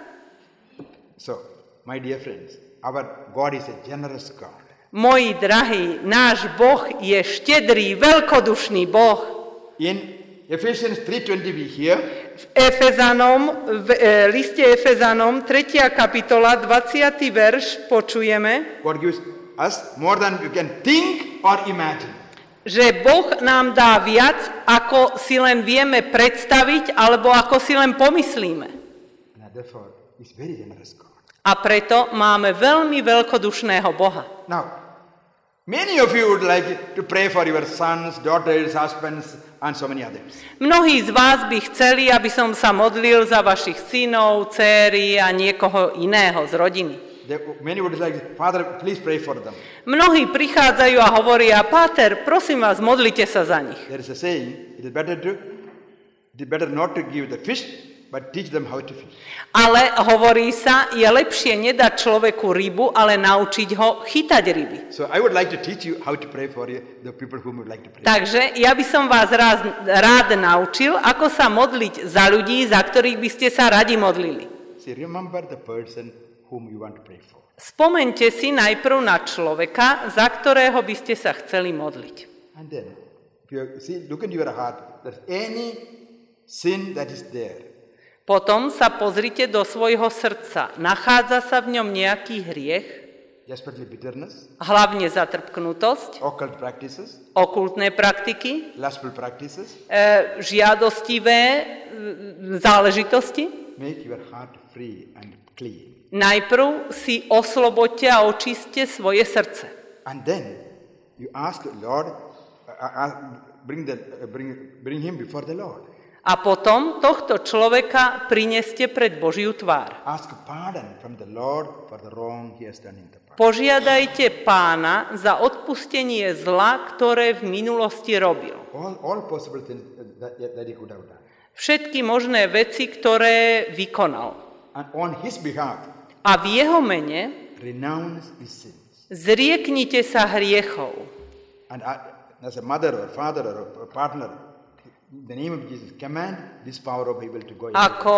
[SPEAKER 3] So, my dear friends, our God is a generous God.
[SPEAKER 4] Moji drahí, náš Boh je štedrý, veľkodušný Boh.
[SPEAKER 3] In Ephesians three twenty we hear,
[SPEAKER 4] V Efezanom, v e, liste Efezanom, tretia kapitola, dvadsiaty verš, počujeme,
[SPEAKER 3] God gives us more than we can think or imagine.
[SPEAKER 4] že Boh nám dá viac, ako si len vieme predstaviť, alebo ako si len pomyslíme.
[SPEAKER 3] And therefore, He's very generous God.
[SPEAKER 4] A preto máme veľmi veľkodušného Boha.
[SPEAKER 3] Now, many of you would like to pray for your sons, daughters, husbands, and so many others.
[SPEAKER 4] Mnohí z vás by chceli, aby som sa modlil za vašich synov, dcéry a niekoho iného z rodiny.
[SPEAKER 3] They, many would like, Father, please pray for them.
[SPEAKER 4] Mnohí prichádzajú a hovoria, Páter, prosím vás, modlite sa za nich.
[SPEAKER 3] There is a saying, it is better to, it is better not to give the fish, but teach them how to fish.
[SPEAKER 4] Ale hovorí sa, je lepšie nedať človeku rybu, ale naučiť ho chytať ryby.
[SPEAKER 3] So I would like to teach you how to pray for you, the people whom would like to pray.
[SPEAKER 4] Takže ja by som vás rád, rád naučil, ako sa modliť za ľudí, za ktorých by ste sa radi modlili.
[SPEAKER 3] See, remember the person whom you want to pray for.
[SPEAKER 4] Spomeňte si najprv na človeka, za ktorého by ste sa chceli modliť.
[SPEAKER 3] And then, if you see, look into your heart, there's any sin that is there.
[SPEAKER 4] Potom sa pozrite do svojho srdca. Nachádza sa v ňom nejaký hriech,
[SPEAKER 3] Especially bitterness,
[SPEAKER 4] hlavne zatrpknutosť,
[SPEAKER 3] occult practices,
[SPEAKER 4] okultné praktiky,
[SPEAKER 3] lustful practices.
[SPEAKER 4] e, žiadostivé e, záležitosti.
[SPEAKER 3] Make your heart free and clean.
[SPEAKER 4] Najprv si osloboďte a očiste svoje srdce.
[SPEAKER 3] And then you ask the Lord, uh, uh, bring, the, uh, bring, bring him before the Lord.
[SPEAKER 4] A potom tohto človeka prineste pred Božiu tvár.
[SPEAKER 3] Ask pardon from the Lord for the wrong he has done in the past.
[SPEAKER 4] Požiadajte Pána za odpustenie zla, ktoré v minulosti robil.
[SPEAKER 3] All, all possible things that, that he could have done.
[SPEAKER 4] Všetky možné veci, ktoré vykonal.
[SPEAKER 3] And on his behalf,
[SPEAKER 4] A v jeho mene
[SPEAKER 3] renounce his sins.
[SPEAKER 4] zrieknite sa hriechov.
[SPEAKER 3] And uh, as a mother or father or a partner, in the name of Jesus, command this power of evil to go away.
[SPEAKER 4] Ako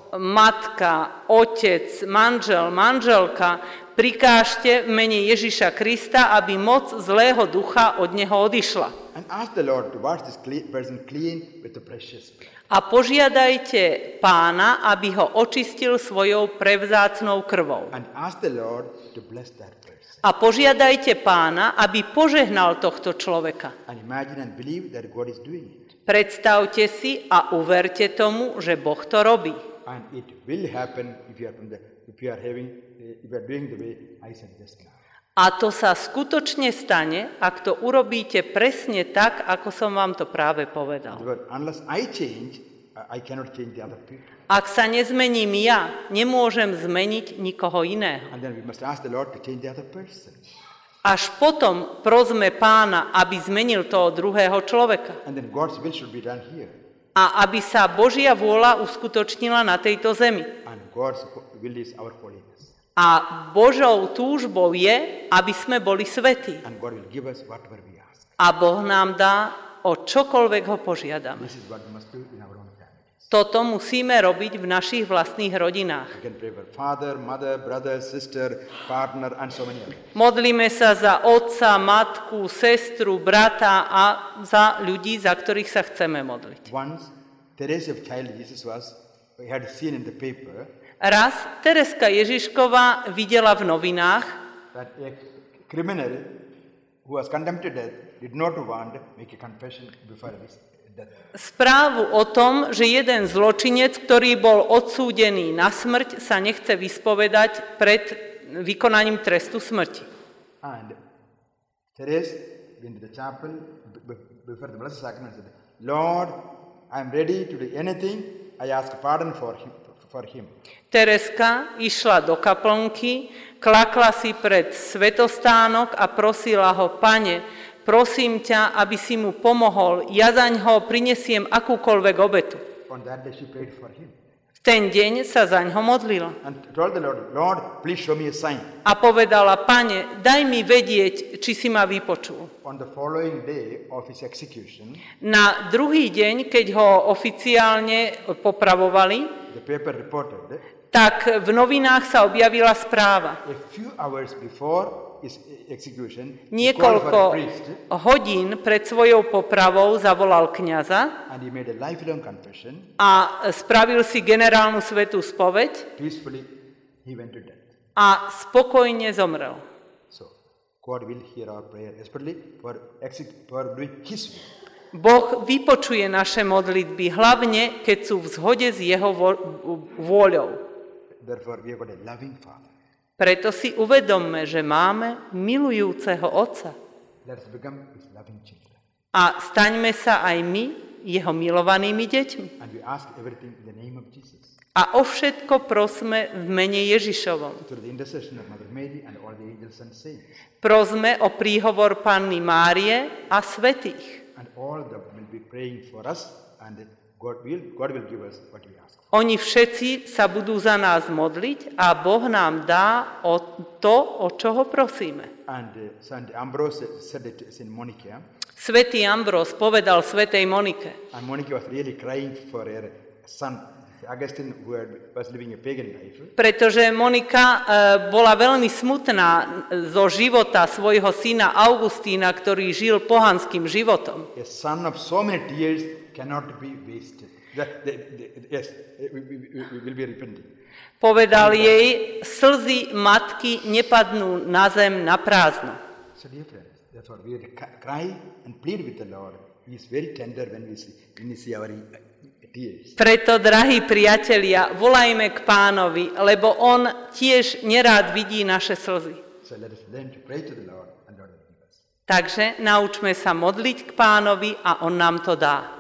[SPEAKER 4] matka, otec, manžel, manželka, prikážte v mene Ježiša Krista, aby moc zlého ducha od neho odišla.
[SPEAKER 3] And ask the Lord to wash this cle- person clean with the precious blood.
[SPEAKER 4] A požiadajte Pána, aby ho očistil svojou prevzácnou krvou.
[SPEAKER 3] And ask the Lord to bless that person.
[SPEAKER 4] A požiadajte Pána, aby požehnal tohto človeka.
[SPEAKER 3] And imagine and believe that God is doing it.
[SPEAKER 4] Predstavte si a uverte tomu, že Boh to robí.
[SPEAKER 3] And it will happen if you are, from the, if you are having, if you are doing the way I said just now.
[SPEAKER 4] A to sa skutočne stane, ak to urobíte presne tak, ako som vám to práve povedal.
[SPEAKER 3] Because unless I change, I cannot change the other people.
[SPEAKER 4] Ak sa nezmením ja, nemôžem zmeniť nikoho iného.
[SPEAKER 3] And then we must ask the Lord to change the other person.
[SPEAKER 4] Až potom prosme Pána, aby zmenil toho druhého človeka.
[SPEAKER 3] And then God's will should be done here.
[SPEAKER 4] A aby sa Božia vôľa uskutočnila na tejto zemi.
[SPEAKER 3] And God's will is our holiness.
[SPEAKER 4] A Božou túžbou je, aby sme boli svätí.
[SPEAKER 3] And God will give us whatever we ask.
[SPEAKER 4] A Boh nám dá, o čokoľvek ho požiadame.
[SPEAKER 3] This is what we must do in our own families.
[SPEAKER 4] Toto musíme robiť v našich vlastných rodinách.
[SPEAKER 3] You can pray for father, mother, brother, sister, partner, and so many others.
[SPEAKER 4] Modlíme sa za otca, matku, sestru, brata a za ľudí, za ktorých sa chceme modliť.
[SPEAKER 3] Once, Teresa of Child Jesus was, we had seen in the paper
[SPEAKER 4] Raz Tereska Ježišková videla v novinách,
[SPEAKER 3] that a criminal who was condemned to death did not want to make a confession before his death.
[SPEAKER 4] správu o tom, že jeden zločinec, ktorý bol odsúdený na smrť, sa nechce vyspovedať pred vykonaním trestu smrti.
[SPEAKER 3] And Teresa went to the chapel before the Blessed Sacrament and said, Lord, I am ready to do anything. I ask pardon for him. For him.
[SPEAKER 4] Tereska išla do kaplnky, klakla si pred svetostánok a prosila ho, Pane, prosím ťa, aby si mu pomohol, ja zaňho prinesiem akúkoľvek obetu.
[SPEAKER 3] On that day she prayed for him.
[SPEAKER 4] V ten deň sa zaňho modlila.
[SPEAKER 3] And told the Lord, Lord, please show me a sign.
[SPEAKER 4] A povedala, Pane, daj mi vedieť, či si ma vypočul.
[SPEAKER 3] On the following day of his execution,
[SPEAKER 4] Na druhý deň, keď ho oficiálne popravovali,
[SPEAKER 3] the paper reported
[SPEAKER 4] tak v novinách sa objavila správa.
[SPEAKER 3] a few hours before his execution, he called for
[SPEAKER 4] Niekoľko
[SPEAKER 3] a priest
[SPEAKER 4] hodín pred svojou popravou zavolal kňaza
[SPEAKER 3] and he made a lifelong confession.
[SPEAKER 4] a spravil si generálnu svätú spoveď
[SPEAKER 3] Peacefully, he went to death.
[SPEAKER 4] a spokojne zomrel.
[SPEAKER 3] So, God will hear our prayer, especially for, exec- for doing his will.
[SPEAKER 4] Boh vypočuje naše modlitby, hlavne keď sú v zhode s jeho vo- vôľou.
[SPEAKER 3] Therefore, we have got a loving Father.
[SPEAKER 4] Preto si uvedomme, že máme milujúceho Otca.
[SPEAKER 3] Let us become his loving children.
[SPEAKER 4] A staňme sa aj my jeho milovanými deťmi.
[SPEAKER 3] And we ask everything in the name of Jesus.
[SPEAKER 4] A o všetko prosme v mene Ježišovom.
[SPEAKER 3] Through the intercession of Mother Mary and all the angels and saints.
[SPEAKER 4] Prosme o príhovor Panny Márie a svätých.
[SPEAKER 3] And all that will be praying for us, and God will, God will give us what we ask.
[SPEAKER 4] Oni všetci sa budú za nás modliť a Boh nám dá o to, o čo ho prosíme.
[SPEAKER 3] And uh, Saint Ambrose said it to Saint Monica,
[SPEAKER 4] Svätý Ambrós povedal svätej Monike,
[SPEAKER 3] and Monica was really crying for her son, Augustine, who had, was living a pagan life.
[SPEAKER 4] pretože Monika e, bola veľmi smutná zo života svojho syna Augustína, ktorý žil pohanským životom.
[SPEAKER 3] A son of so many tears cannot be wasted. That, that, that, yes, we, we, we will be repenting.
[SPEAKER 4] Povedal jej, slzy matky nepadnú na zem na prázdno.
[SPEAKER 3] So dear friends, that's what we have to cry and plead with the Lord. He is very tender when we see, when we see our tears.
[SPEAKER 4] Preto, drahí priatelia, volajme k Pánovi, lebo on tiež nerád vidí naše slzy.
[SPEAKER 3] So let us learn to pray to the Lord and Lord will give us.
[SPEAKER 4] Takže naučme sa modliť k Pánovi a on nám to dá.